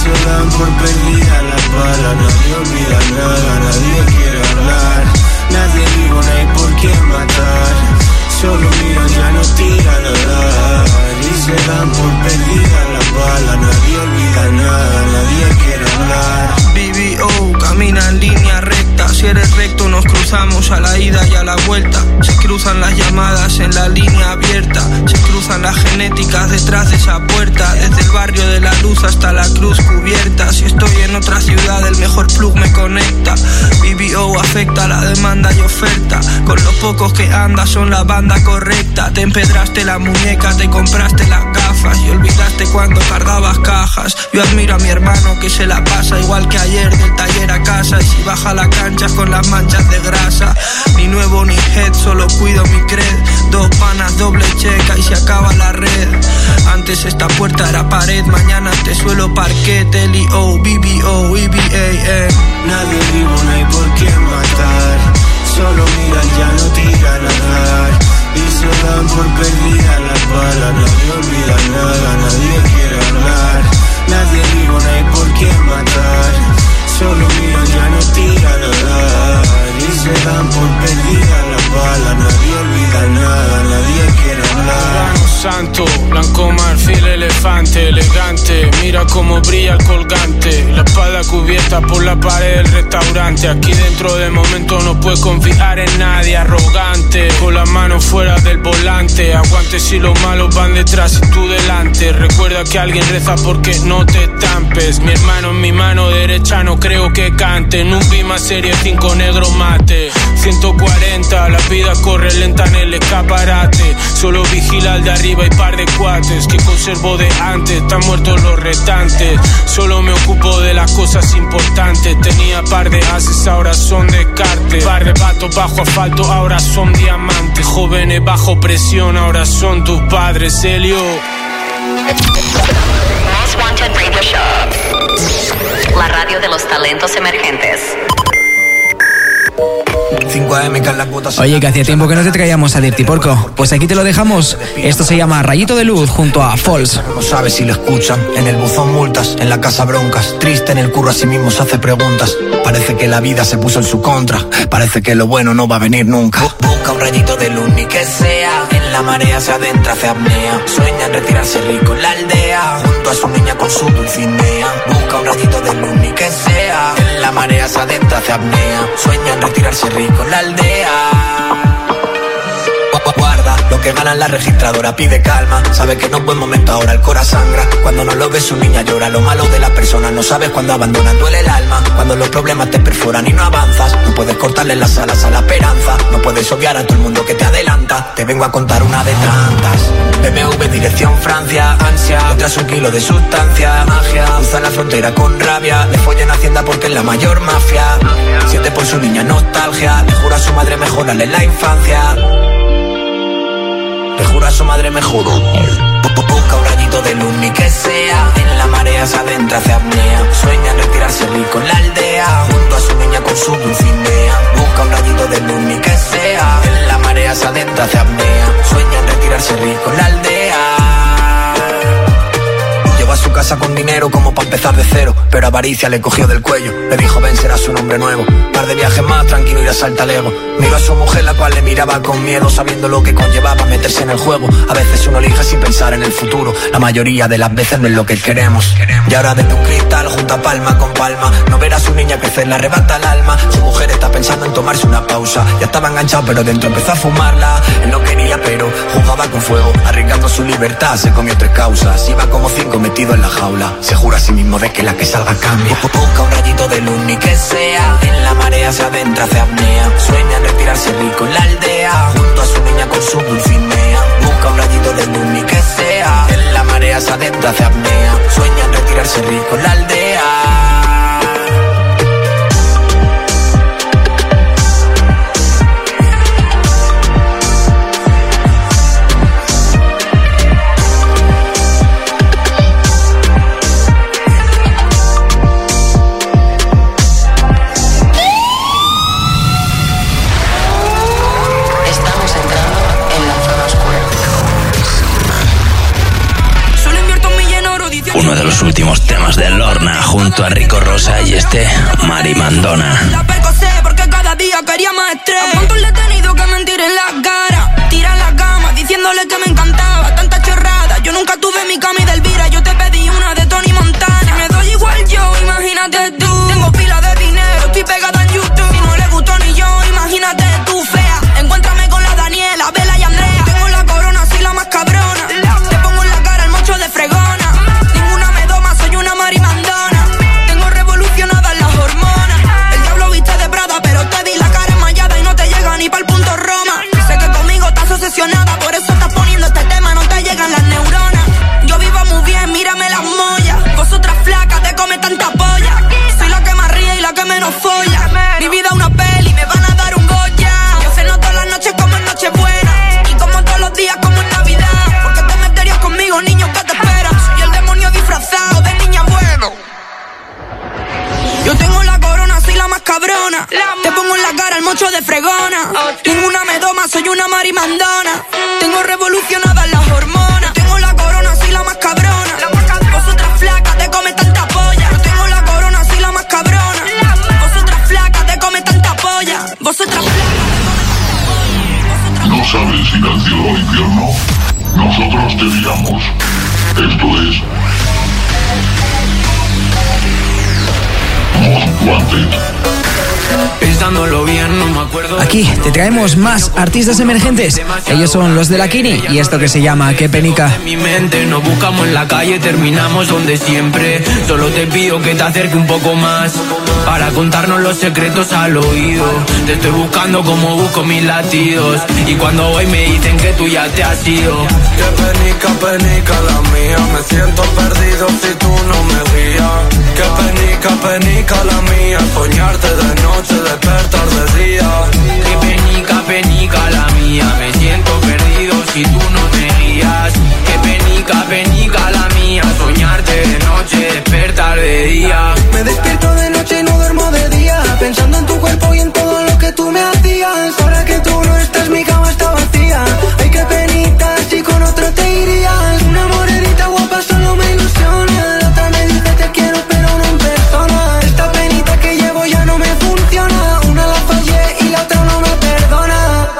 se dan por perdida las balas. Nadie olvida nada, nadie quiere hablar. Nadie vivo, no hay por quién matar. Solo miran, ya no tiran a dar. Y se dan por perdida las balas. Nadie olvida nada, nadie quiere hablar. B B O camina en línea recta. Si eres recto nos cruzamos a la ida y a la vuelta. Se cruzan las llamadas en la línea abierta. Se cruzan las genéticas detrás de esa puerta. Desde el barrio de la luz hasta la cruz cubierta. Si estoy en otra ciudad el mejor plug me conecta. B B O afecta la demanda y oferta. Con los pocos que andas son la banda correcta. Te empedraste la muñeca, te compraste las gafas y olvidaste cuando cargabas cajas. Yo admiro a mi hermano que se la pasa igual que ayer del taller a casa. Y si baja la cancha con las manchas de grasa. Ni nuevo ni head, solo cuido mi cred. Dos panas, doble checa y se acaba la red. Antes esta puerta era pared, mañana te suelo parquet. L I O, B B O, E B A N. Nadie vivo, no hay por quién matar. Solo miran, ya no tiran a dar. Y se dan por perdida las balas. Nadie olvida nada, nadie quiere hablar. Nadie vivo, no hay por quién matar. Solo miran, ya no tiran a dar. Y se dan por perdida las balas. Nadie olvida nada, nadie quiere hablar. Santo, blanco marfil, elefante, elegante. Mira cómo brilla el colgante. La espada cubierta por la pared del restaurante. Aquí dentro de momento no puedes confiar en nadie. Arrogante, con las manos fuera del volante. Aguante si los malos van detrás y tú delante. Recuerda que alguien reza porque no te estampes. Mi hermano en mi mano derecha no creo que cante. Nubi más serie cinco negros mate. ciento cuarenta, la vida corre lenta en el escaparate. Solo vigila al de arriba y par de cuates que conservo de antes. Están muertos los restantes. Solo me ocupo de las cosas importantes. Tenía par de ases, ahora son descartes. Par de patos bajo asfalto, ahora son diamantes. Jóvenes bajo presión, ahora son tus padres, Helio. Most Wanted Radio Show. La radio de los talentos emergentes. Oye, que hacía tiempo que no te traíamos a Dirty Porco. Pues aquí te lo dejamos. Esto se llama Rayito de Luz junto a Falls. No sabes si lo escuchan. En el buzón multas, en la casa broncas. Triste en el curro a sí mismo se hace preguntas. Parece que la vida se puso en su contra. Parece que lo bueno no va a venir nunca. Busca un rayito de luz ni que sea. En la marea se adentra, hace apnea. Sueña en retirarse rico en la aldea. Junto a su niña con su dulcinea. Busca un rayito de luz ni que sea. En la marea se adentra, hace apnea. Sueña en retirarse rico en la aldea. Guarda lo que gana en la registradora, pide calma. Sabe que no es buen momento, ahora el cora sangra. Cuando no lo ves su niña llora. Lo malo de las personas, no sabes cuando abandonan, duele el alma. Cuando los problemas te perforan y no avanzas. No puedes cortarle las alas a la esperanza. No puedes obviar a todo el mundo que te adelanta. Te vengo a contar una de tantas. B M W dirección Francia, ansia. Tras un kilo de sustancia, magia. Cruza la frontera con rabia. Le follan Hacienda porque es la mayor mafia. Siente por su niña nostalgia. Le jura a su madre mejorarle la infancia. Le jura a su madre me juro. Busca un rayito de luz ni que sea. En la marea se adentra, hace apnea. Sueña en retirarse rico en la aldea. Junto a su niña con su dulcinea. Busca un rayito de luz ni que sea. En la marea se adentra, hace apnea. Sueña en retirarse rico en la aldea. Llegó a su casa con dinero como para empezar de cero. Pero avaricia le cogió del cuello. Le dijo ven, será su nombre nuevo. Par de viajes más, tranquilo y asalta al ego. Miró a su mujer la cual le miraba con miedo, sabiendo lo que conllevaba meterse en el juego. A veces uno elige sin pensar en el futuro. La mayoría de las veces no es lo que queremos. Y ahora desde un cristal junto a palma con palma, no ver a su niña crecer le arrebata el alma. Su mujer está pensando en tomarse una pausa. Ya estaba enganchado pero dentro empezó a fumarla. Él no quería pero jugaba con fuego. Arriesgando su libertad se comió tres causas. Iba como cinco metido en la jaula. Se jura a sí mismo de que la que salga cambia. Busca un rayito de luz ni que sea. En la marea se adentra, hace apnea. Sueña en retirarse rico en la aldea. Junto a su niña con su dulcinea. Busca un rayito de luz ni que sea. En la marea se adentra, hace apnea. Sueña en retirarse rico en la aldea. Uno de los últimos temas del Lord Lorna junto a Rico Rosa y este Marimandona. La percocé porque cada día quería más estrés. A punto le he tenido que mentir en la cara, tirar la cama diciéndole que me encantaba. Tanta chorrada, yo nunca tuve mi cama y de Elvira. Yo te pedí una de Tony Montana. Si me doy igual yo, imagínate tú. Tengo pila de dinero, estoy pegada en YouTube. Si no le gustó ni yo, imagínate tú, fea. Encuéntrame con la Daniela, Bella y Andrea. Tengo la corona, soy la más cabrona. Te pongo en la cara el mocho de fregona. Ninguna me doma, soy una marimandona. Tengo revolucionadas las hormonas. El diablo viste de Prada, pero te di la cara enmayada y no te llega ni pa'l punto Roma. Sé que conmigo estás obsesionada, por eso estás poniendo este tema, no te llegan las neuronas. Yo vivo muy bien, mírame las mollas. Vosotras flacas te come tanta polla. Soy la que más ríe y la que menos folla. Mi vida una peli, me van a dar un Goya. Yo ceno todas las noches como en Nochebuena y como todos los días como en Navidad. Porque te meterías conmigo, niño, ¿qué te esperas? Y el demonio disfrazado de niña bueno. Yo tengo la corona, soy la más cabrona. Te pongo en la cara el mocho de fregona. Ninguna me doma, soy una marimandona. Tengo revolucionadas las hormonas. Tengo la corona, soy la más cabrona. Vosotras flacas te come tanta polla. Yo tengo la corona, soy la más cabrona. Vosotras flacas te come tanta polla. Vosotras flacas. No sabes ir al cielo o al infierno. Nosotros te guiamos. Esto es Most Wanted. Pensándolo bien, no me acuerdo. Aquí te traemos más artistas emergentes. Ellos son los de la Kini y esto que se llama Qué Penica. En mi mente nos buscamos en la calle, terminamos donde siempre. Solo te pido que te acerque un poco más para contarnos los secretos al oído. Te estoy buscando como busco mis latidos y cuando voy me dicen que tú ya te has ido. Qué penica, penica la mía. Me siento perdido si tú no me guías. Qué penica, penica la mía. Soñarte de noche, despertar de día. Qué penica, penica la mía. Me siento perdido si tú no me guías. Qué penica, penica la mía. Soñarte de noche, despertar de día. Me despierto de noche y no duermo de día, pensando en tu cuerpo y en todo lo que tú me hacías. Ahora que tú no estás, mi cama está vacía. Ay, qué penita, si con otro te irías. Una morenita guapa solo me ilusiona. La otra me dice te quiero pero no en persona. Esta penita que llevo ya no me funciona. Una la fallé y la otra no me perdona.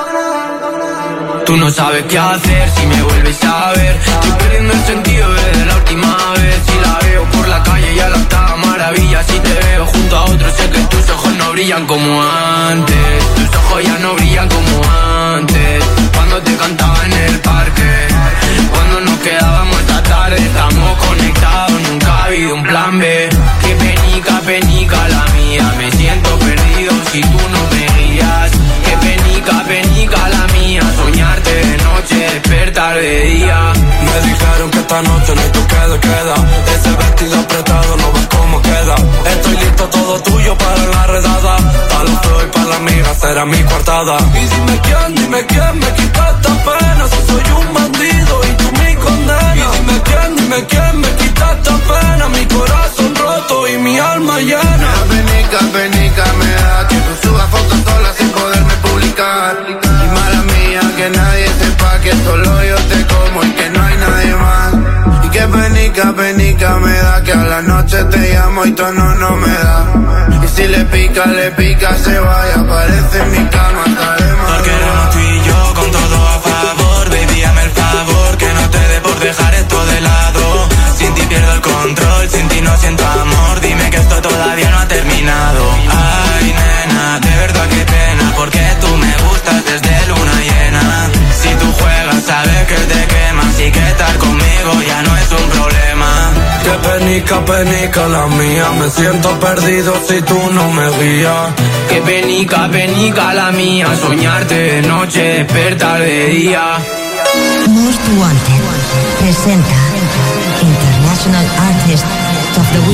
Tú no sabes qué hacer si me vuelves a ver. Estoy perdiendo el sentido desde la última vez. Si la veo por la calle ya la está maravilla. Si te veo junto a otro sé que tus ojos no brillan como antes. Tus ojos ya no brillan como antes. Cuando te cantaba en el parque, cuando nos quedábamos esta tarde. Estamos conectados, nunca ha habido un plan B. Qué penica, penica la mía. Me siento perdido si tú no me guías. Qué penica, penica la mía. Soñarte de noche, despertar de día. Me dijeron que esta noche no hay toque de queda. Ese vestido apretado no ves cómo queda. Estoy listo, todo tuyo para la redada. Pa' los flow y pa' la amiga será mi coartada. Y dime quién, dime quién me quita esta pena. Si soy un bandido y tú mi condena. Y dime quién, dime quién me quita esta pena. Mi corazón roto y mi alma llena. Qué penica, penica me da que tú subas fotos sola sin poderme publicar. Y mala mía que nadie sepa que solo yo te como y que no hay nadie más. Y qué penica, penica me da que a la noche te llamo y tono no me da. Y si le pica, le pica, se vaya, aparece en mi cama, estaremos. Porque éramos tú y yo con todo a favor. Baby, hazme el favor, que no te dé por dejar esto de lado. Sin ti pierdo el control, sin ti no siento amor. Dime que esto todavía no ha terminado. Ay, nena, de verdad qué pena, porque tú me gustas desde luna llena. Si tú juegas, sabes que te quemas y que estar conmigo ya no es un problema. Qué penica, penica la mía. Me siento perdido si tú no me guías. Qué penica, penica la mía. Soñarte de noche, despertar de día. Most Wanted presenta International Artist of the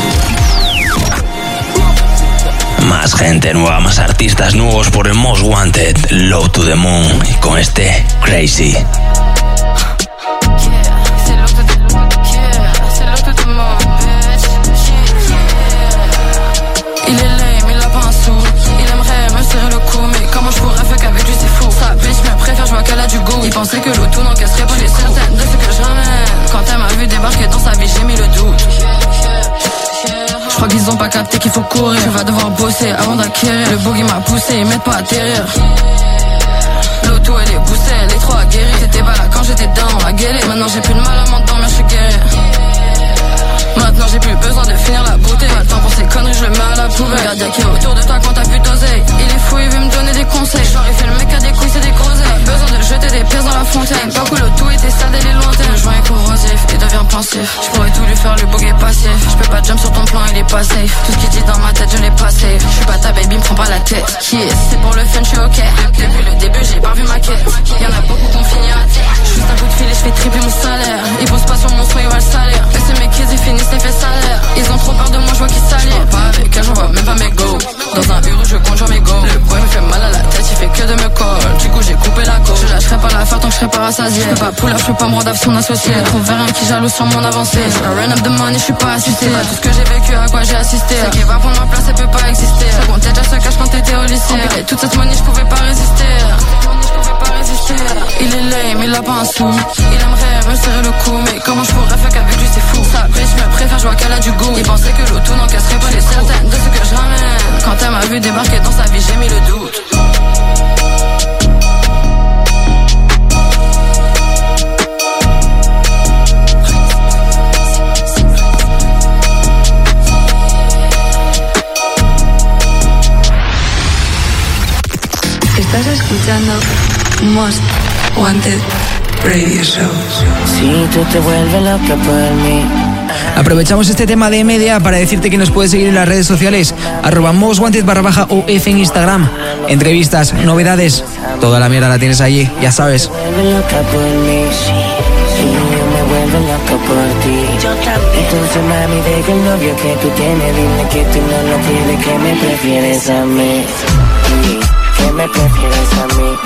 Week. Más gente nueva, más artistas nuevos por el Most Wanted, Low to the Moon, y con este Crazy. Il est lame, il a pas un sou. Il aimerait me serrer le cou, mais comment je pourrais faire qu'avec lui c'est fou. Sa bitch me préfère, je vois qu'elle a du goût. Il pensait que l'auto n'encaisserait pas. J'suis certaine de ce que je ramène. Quand elle m'a vu débarquer dans sa vie, j'ai mis le doute. crois qu'ils ont pas capté qu'il faut courir. Tu vas devoir bosser avant d'acquérir. Le boogie m'a poussé, ils m'aident pas à atterrir. L'auto elle est poussée, elle est trop aguerrie. T'étais pas là quand j'étais dans la gueule. Maintenant j'ai plus de mal à m'endormir, je suis guéri. Maintenant j'ai plus besoin de finir la beauté. Pas le temps pour ces conneries, je le mets à la poubelle. Regarde y'a qui est autour de toi quand t'as plus d'oseille. Il est fou, il veut me donner des conseils. Genre il fait le mec à des couilles, c'est des groseilles. Besoin de jeter des pièces dans la fontaine. Pas cool, l'auto était sale, elle est lointaine. Le joint est corrosif, il devient pensif. Je pourrais tout lui faire, le bug est passif. Je peux pas jump sur ton plan, il est pas safe. Tout ce qu'il dit dans ma tête, je l'ai pas safe. Je suis pas ta baby, me prends pas la tête. Qui est, si c'est pour le fun, je suis ok. Depuis le début, j'ai pas vu ma quête. Y'en a beaucoup qui ont fini à terre. Juste un coup de fil et je fais tripler mon salaire. Ils posent pas sur mon son, ils va le salaire. Et c'est mes kids, ils finissent l'effet salaire. Ils ont trop peur de moi, je vois qu'ils s'allient. Pas avec elle, j'en vois même pas mes go. Dans un euro, je compte genre mes go. Le boy me fait mal à la tête, il fait que de me coller. Du coup, j'ai coupé la go. Je lâcherai pas la fin tant que je serai pas rassasié. Je peux pas pull up, je peux pas me rendre son associé. Trop vers un qui jaloux sur mon avancée. I run up the money, je suis pas assisté. Pas tout ce que j'ai vécu, à quoi j'ai assisté. Celle qui va prendre ma place, elle peut pas exister. Ça comptait déjà se cache quand t'étais au lycée. Et toute cette money, je pouvais pas résister. Il est lame, il a pas un sou. Il aimerait me serrer le cou, mais comment je pourrais fuck avec lui, c'est fou. Sa bitch me préfère, je vois qu'elle a du goût. Il pensait que l'auto n'encaisserait pas les certaines de ce que je ramène. Quand elle m'a vu débarquer dans sa vie, j'ai mis le doute. Estás escuchando Most Wanted Radio Show. Si tú te vuelves loca por mí. Aprovechamos este tema de media para decirte que nos puedes seguir en las redes sociales, arroba mostwanted barra baja O F en Instagram. Entrevistas, novedades, toda la mierda la tienes allí, ya sabes. Yo también. Entonces mami, deja el novio que tú tienes, dile que tú no lo quieres, que me prefieres a mí. Que me prefieres a mí.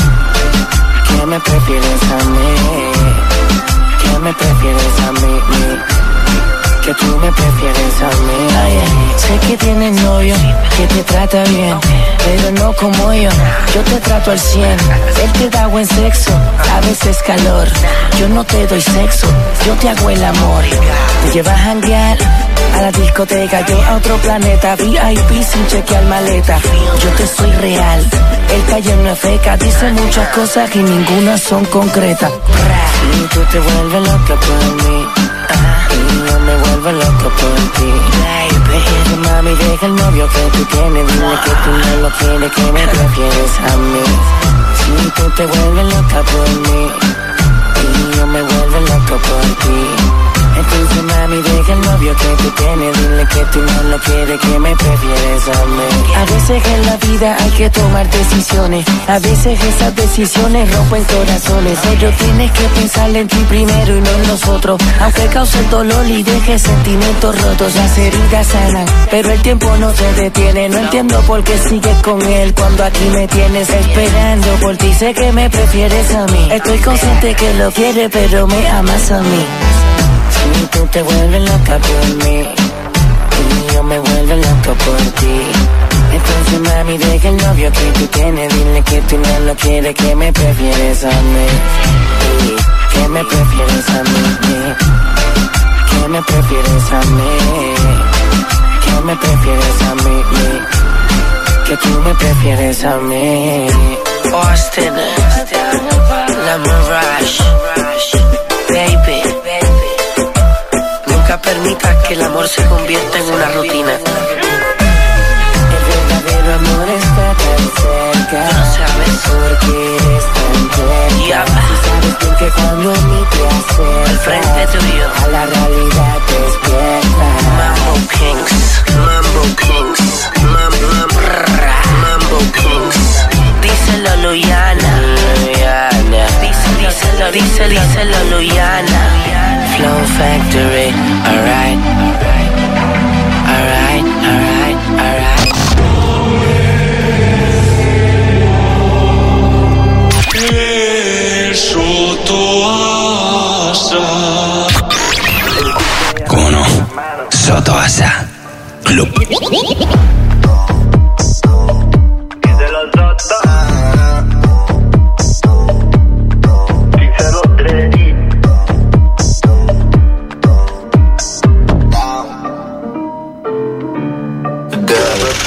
Que me prefieres a mí. Que me prefieres a mí. Que tú me prefieres a mí. Ay, sé que tienes novio que te trata bien, pero no como yo. Yo te trato al cien. Él te da buen sexo, a veces calor. Yo no te doy sexo, yo te hago el amor. Te llevas a janguear a la discoteca, yo a otro planeta. V I P sin chequear maleta. Yo te soy real, él calla en una feca. Dice muchas cosas y ninguna son concretas. Y tú te vuelves loca por mí. Y yo me vuelvo loco por ti, baby. Mami, deja el novio que tú tienes, dile que tú no lo quieres, que me prefieres a mí. Si tú te vuelves loca por mí, y yo me vuelvo loco por ti. Entonces mami, deja el novio que tú tienes, dile que tú no lo quieres, que me prefieres a mí. A veces en la vida hay que tomar decisiones, a veces esas decisiones rompen corazones, pero tienes que pensar en ti primero y no en nosotros. Aunque cause dolor y deje sentimientos rotos, las heridas sanan, pero el tiempo no te detiene. No entiendo por qué sigues con él cuando aquí me tienes esperando por ti. Sé que me prefieres a mí, estoy consciente que lo quieres, pero me amas a mí. Si tú te vuelves loca por mí, y yo me vuelvo loco por ti. Entonces mami, deja el novio que tú tienes, dile que tú no lo quieres, que me prefieres a mí. Que me prefieres a mí. Que me prefieres a mí. Que me prefieres a mí. Que tú me prefieres a mí. Austin, la Mirage, baby. Nunca permitas que el amor se convierta en una rutina. El verdadero amor está tan cerca. No sabes por qué eres tan terca. Tú sabes bien que cuando mi placer al frente tuyo a la realidad despierta. Mambo Kings, Mambo Kings, Mambo, Mambo Kings. Díselo Luyana, Luyana. Díselo, díselo, díselo Luyana. Flow Factory, alright, alright, alright, alright. ¿Cómo no? Sotoasa Club.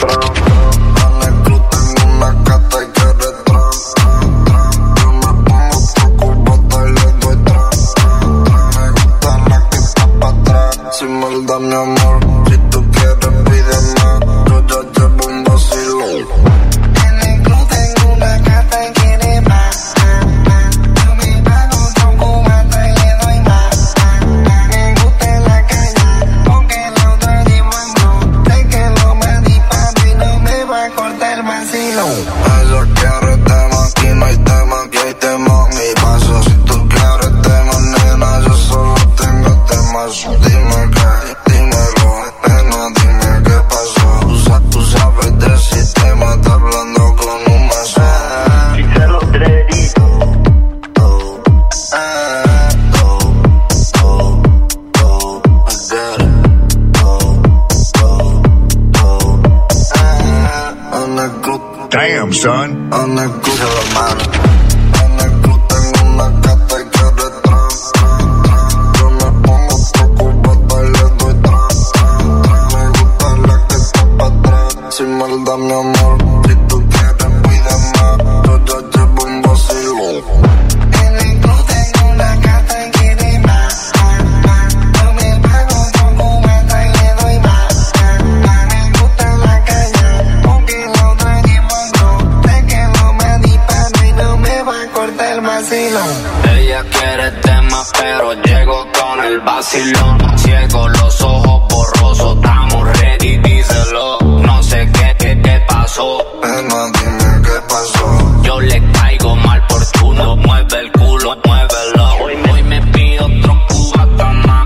Damn, son. On the good de la mano. En el club tengo una gata y que detrás. Yo me pongo preocupado y le doy tras. Me gusta la que está pa' atrás. Sin maldad, mi amor. Si tú quieres, pide más. Yo ya llevo un vacilo. En el club tengo una gata y quiere más. Yo me pago con cubata y le doy más. Me gusta la caña, aunque la otra lleva no. Sé que no me dispara y no me va a cortar el vacilón. Ella quiere temas, pero llego con el vacilón. Ciego, los ojos borrosos, estamos ready, díselo. No sé qué, qué, qué pasó. Nena, dime qué pasó. Yo le caigo mal por chulo, mueve el culo, muévelo. Hoy, hoy me pido otro cubata más.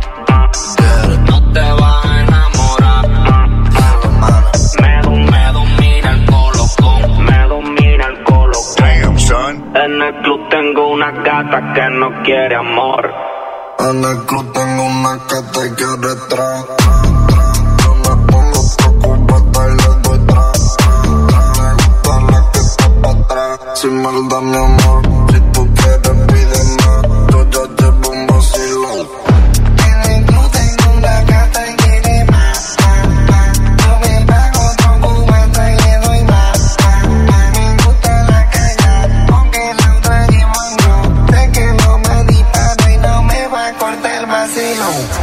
No te vas a enamorar. Me, me domina el colocón, me domina el colocón. Damn, son. En el club tengo una gata que no quiere amor. En el club tengo una gata y que detrás. Yo me pongo preocupado y le doy tras. Me gusta la que está pa' atrás. Sin maldad, mi amor. Si tú quieres, pide más. Yo ya llevo un vacilón. En el club tengo una gata y quiere más. Yo me pago con cubata y le doy más. Me gusta la caña, aunque la otra lleva no. Sé que no me dispara y no me va a cortar el vacilón.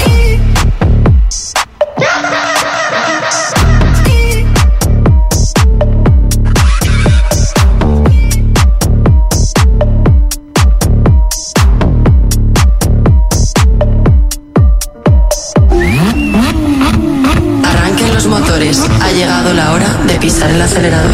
Arranquen los motores. Ha llegado la hora de pisar el acelerador.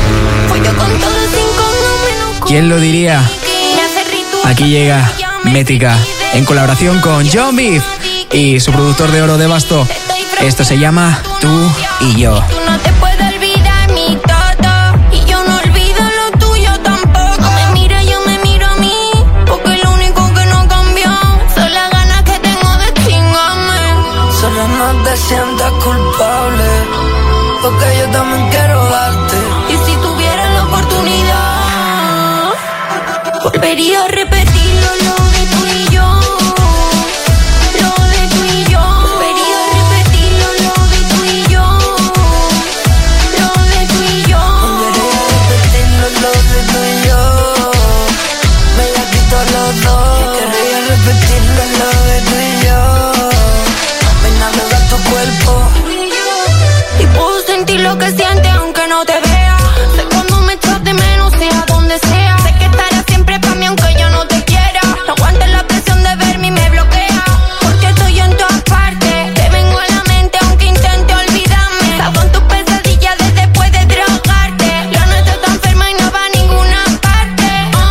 ¿Quién lo diría? Aquí llega Métrica en colaboración con John Beef y su productor de oro de Basto. Esto se llama Tú y Yo. Tú no te puedes olvidar mi todo y yo no olvido lo tuyo tampoco. Me mira, yo me miro a mí, porque lo único que no cambió son las ganas que tengo de chingarme. Solo no te sientas culpable, porque yo también quiero darte. Y si tuviera la oportunidad, volvería a repetirlo, lo de tú y yo. Lo de tú y yo. Volvería a repetirlo, lo de tú y yo. Lo de tú y yo. Volveré a repetirlo, lo de tú y yo. Me la quito a los dos. Querría repetirlo, lo de tú y yo. Ven a drogar tu cuerpo. Y puedo sentir lo que sientes aunque no te vea. Sé cuando me echas de menos, sea donde sea. Sé que estarás siempre para mí aunque yo no te quiera. No aguantes la presión de verme y me bloquea, porque estoy en todas partes. Te vengo a la mente aunque intente olvidarme. Salgo en tus pesadillas desde después de drogarte. Yo no estoy tan enferma y no va a ninguna parte.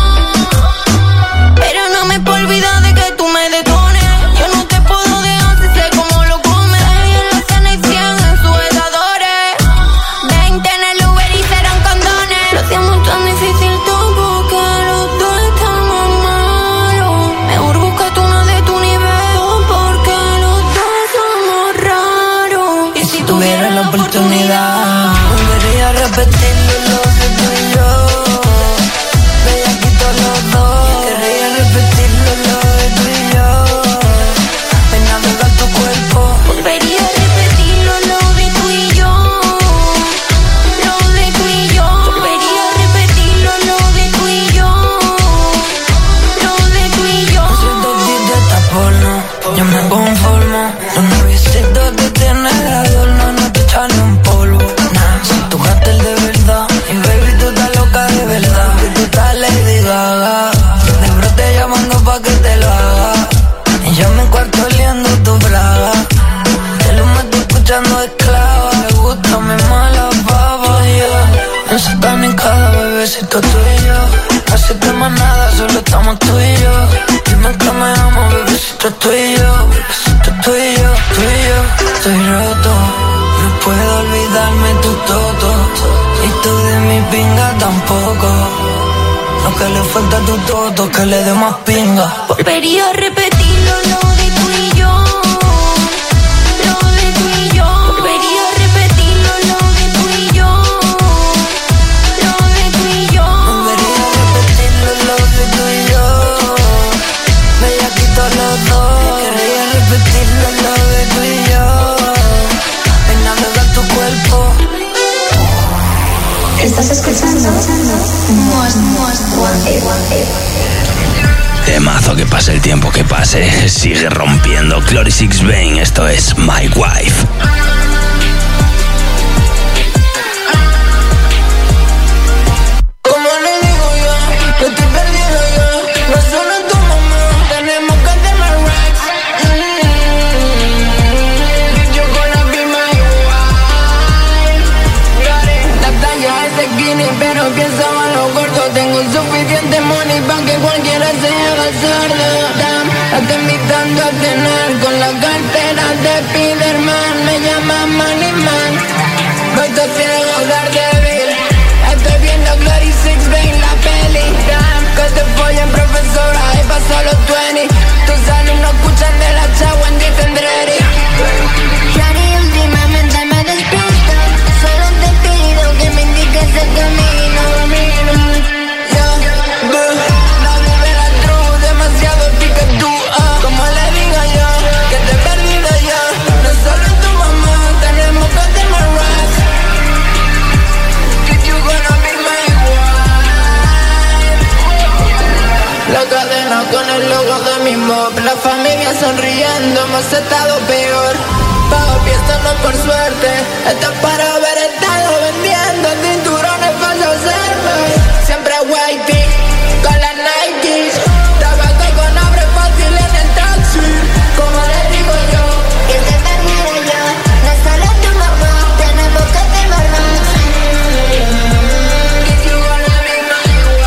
Pero no me puedo olvidar de que tú me detones. Yo no te puedo dejar si sé cómo lo comes. Ahí en la cena y cien en sujetadores. Veinte en el Uber y serán condones. Lo hacíamos tan difícil todo porque los dos estamos malos. Mejor búscate uno de tu nivel, porque los dos somos raros. Y si tuviera la oportunidad, volvería a repetirlo, lo de tú y yo. Me la quito a los dos. Querría repetirlo, lo de tú y yo. Ven a drogar tu cuerpo. Volvería a repetirlo, lo de tú y yo. Le gusta mi mala baba, yeah. No se da ni cada bebecito tú y yo. No hacemos más nada, solo estamos tú y yo. Dime que me amo, bebecito tú y yo. Bebecito tú y yo, tú y yo. Estoy roto, no puedo olvidarme tu toto. Y tú de mi pinga tampoco. Lo que le falta a tu toto, que le dé más pinga. Volvería a repetirlo, lo de tú y yo. Lo de tú y yo. Volvería a repetirlo, lo de tú y yo. Lo de tú y yo. Volvería a repetirlo, lo de tú y yo. Me la quito los dos. Querría repetirlo, lo de tú y yo. En navegar tu cuerpo. ¿Estás escuchando? Most, most wanted. Temazo, que pase el tiempo que pase, sigue rompiendo. Glory Six Bane, esto es My Wife. Como le digo yo, que estoy perdido yo. No solo tu mamá, tenemos que tener rights. Yo con la be my wife. La talla es de skinny, pero piensa más lo gordo. Tengo suficiente money pa' que cualquiera se haga sordo. Damn, la estoy invitando a cenar con la cartera de Spiderman. Me llama Money Man. Voy todo ciego, Daredevil. Estoy viendo Glory Six Bane, la peli. Damn, que te follen profesora y paso los veinte. Tus alumnos escuchan de la chagua en Dicendreri. Shawty, últimamente me despierto. Solo te pido que me indiques el camino. No vive la true, demasiado pique tú, ah. Como le digo yo, que te he perdido yo. No solo tu mamá, tenemos que tener rights. Que you gonna be my wife. La cadena con el logo de mi mob. La familia sonriendo, hemos estado peor. Pago fiesta no por suerte. Esto es para haber estado vendiendo cinturones falsos Hermes. Siempre waiting con las Nikes. Tabaco con abre fácil en el taxi. Como le digo yo, Que te perdido yo. No solo tu mamá, tenemos que tener más. que you gonna be my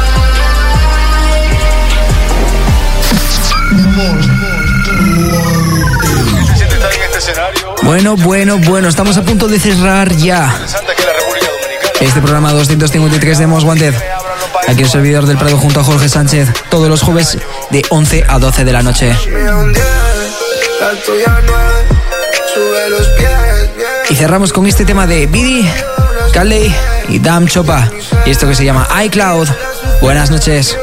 wife. ¿Se siente estar en este escenario? Bueno, bueno, bueno, estamos a punto de cerrar ya este programa doscientos cincuenta y tres de Most Wanted. Aquí el servidor del Prado junto a Jorge Sánchez, todos los jueves de once a doce de la noche. Y cerramos con este tema de Bidi, Khaled y Dam Chopa. Y esto que se llama iCloud. Buenas noches.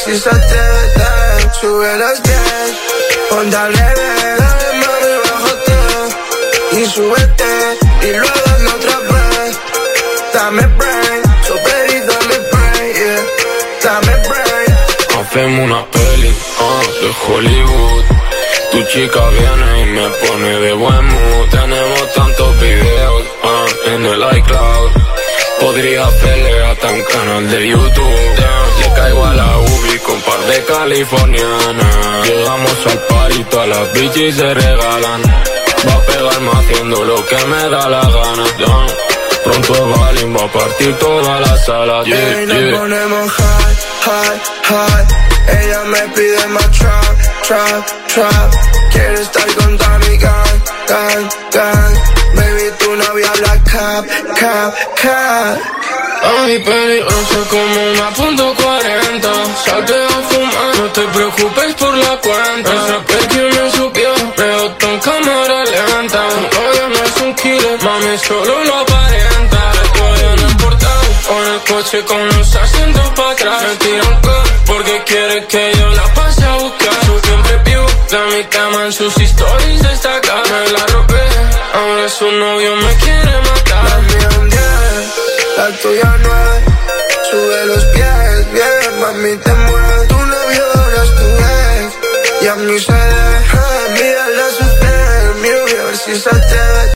Y súbete y luego hazlo otra vez. Dame brain, super y dame brain, yeah. Dame brain. Hacemos una peli, uh, de Hollywood. Tu chica viene y me pone de buen mood. Tenemos tantos videos uh, en el iCloud. Podría hacerle hasta un canal de YouTube. Damn, le caigo a la ubi con par de californianas. Llegamos al party, todas las bitches se regalan. Va a pegarme haciendo lo que me da la gana, yeah. Pronto el balín va a partir toda la sala, yeah, yeah, yeah. Nos ponemos high, high, high. Ella me pide más trap, trap, trap. Quiere estar con Tommy Gang, gang, gang. Baby, tu novia habla cap, cap, cap. Ay, peligroso como una punto cuarenta. Salte a fumar, no te preocupes por la cuenta. Esa pequeña me subió, veo tan cámara lenta. Todavía no es un killer, mami, solo lo aparenta. Estoy en el portal, o en el coche con los asientos para atrás. Me tira un call, porque quiere que yo la pase a buscar. Su siempre view, de mi cama en sus stories destacar. Me la robé, ahora su novio me quiere matar. La mía un diez, la tuya nueve. Sube los pies, bien, mami te mueve. Tu novio ahora es tu ex, y a mí se deja. Mírala a su piel, miro a ver si se atreve.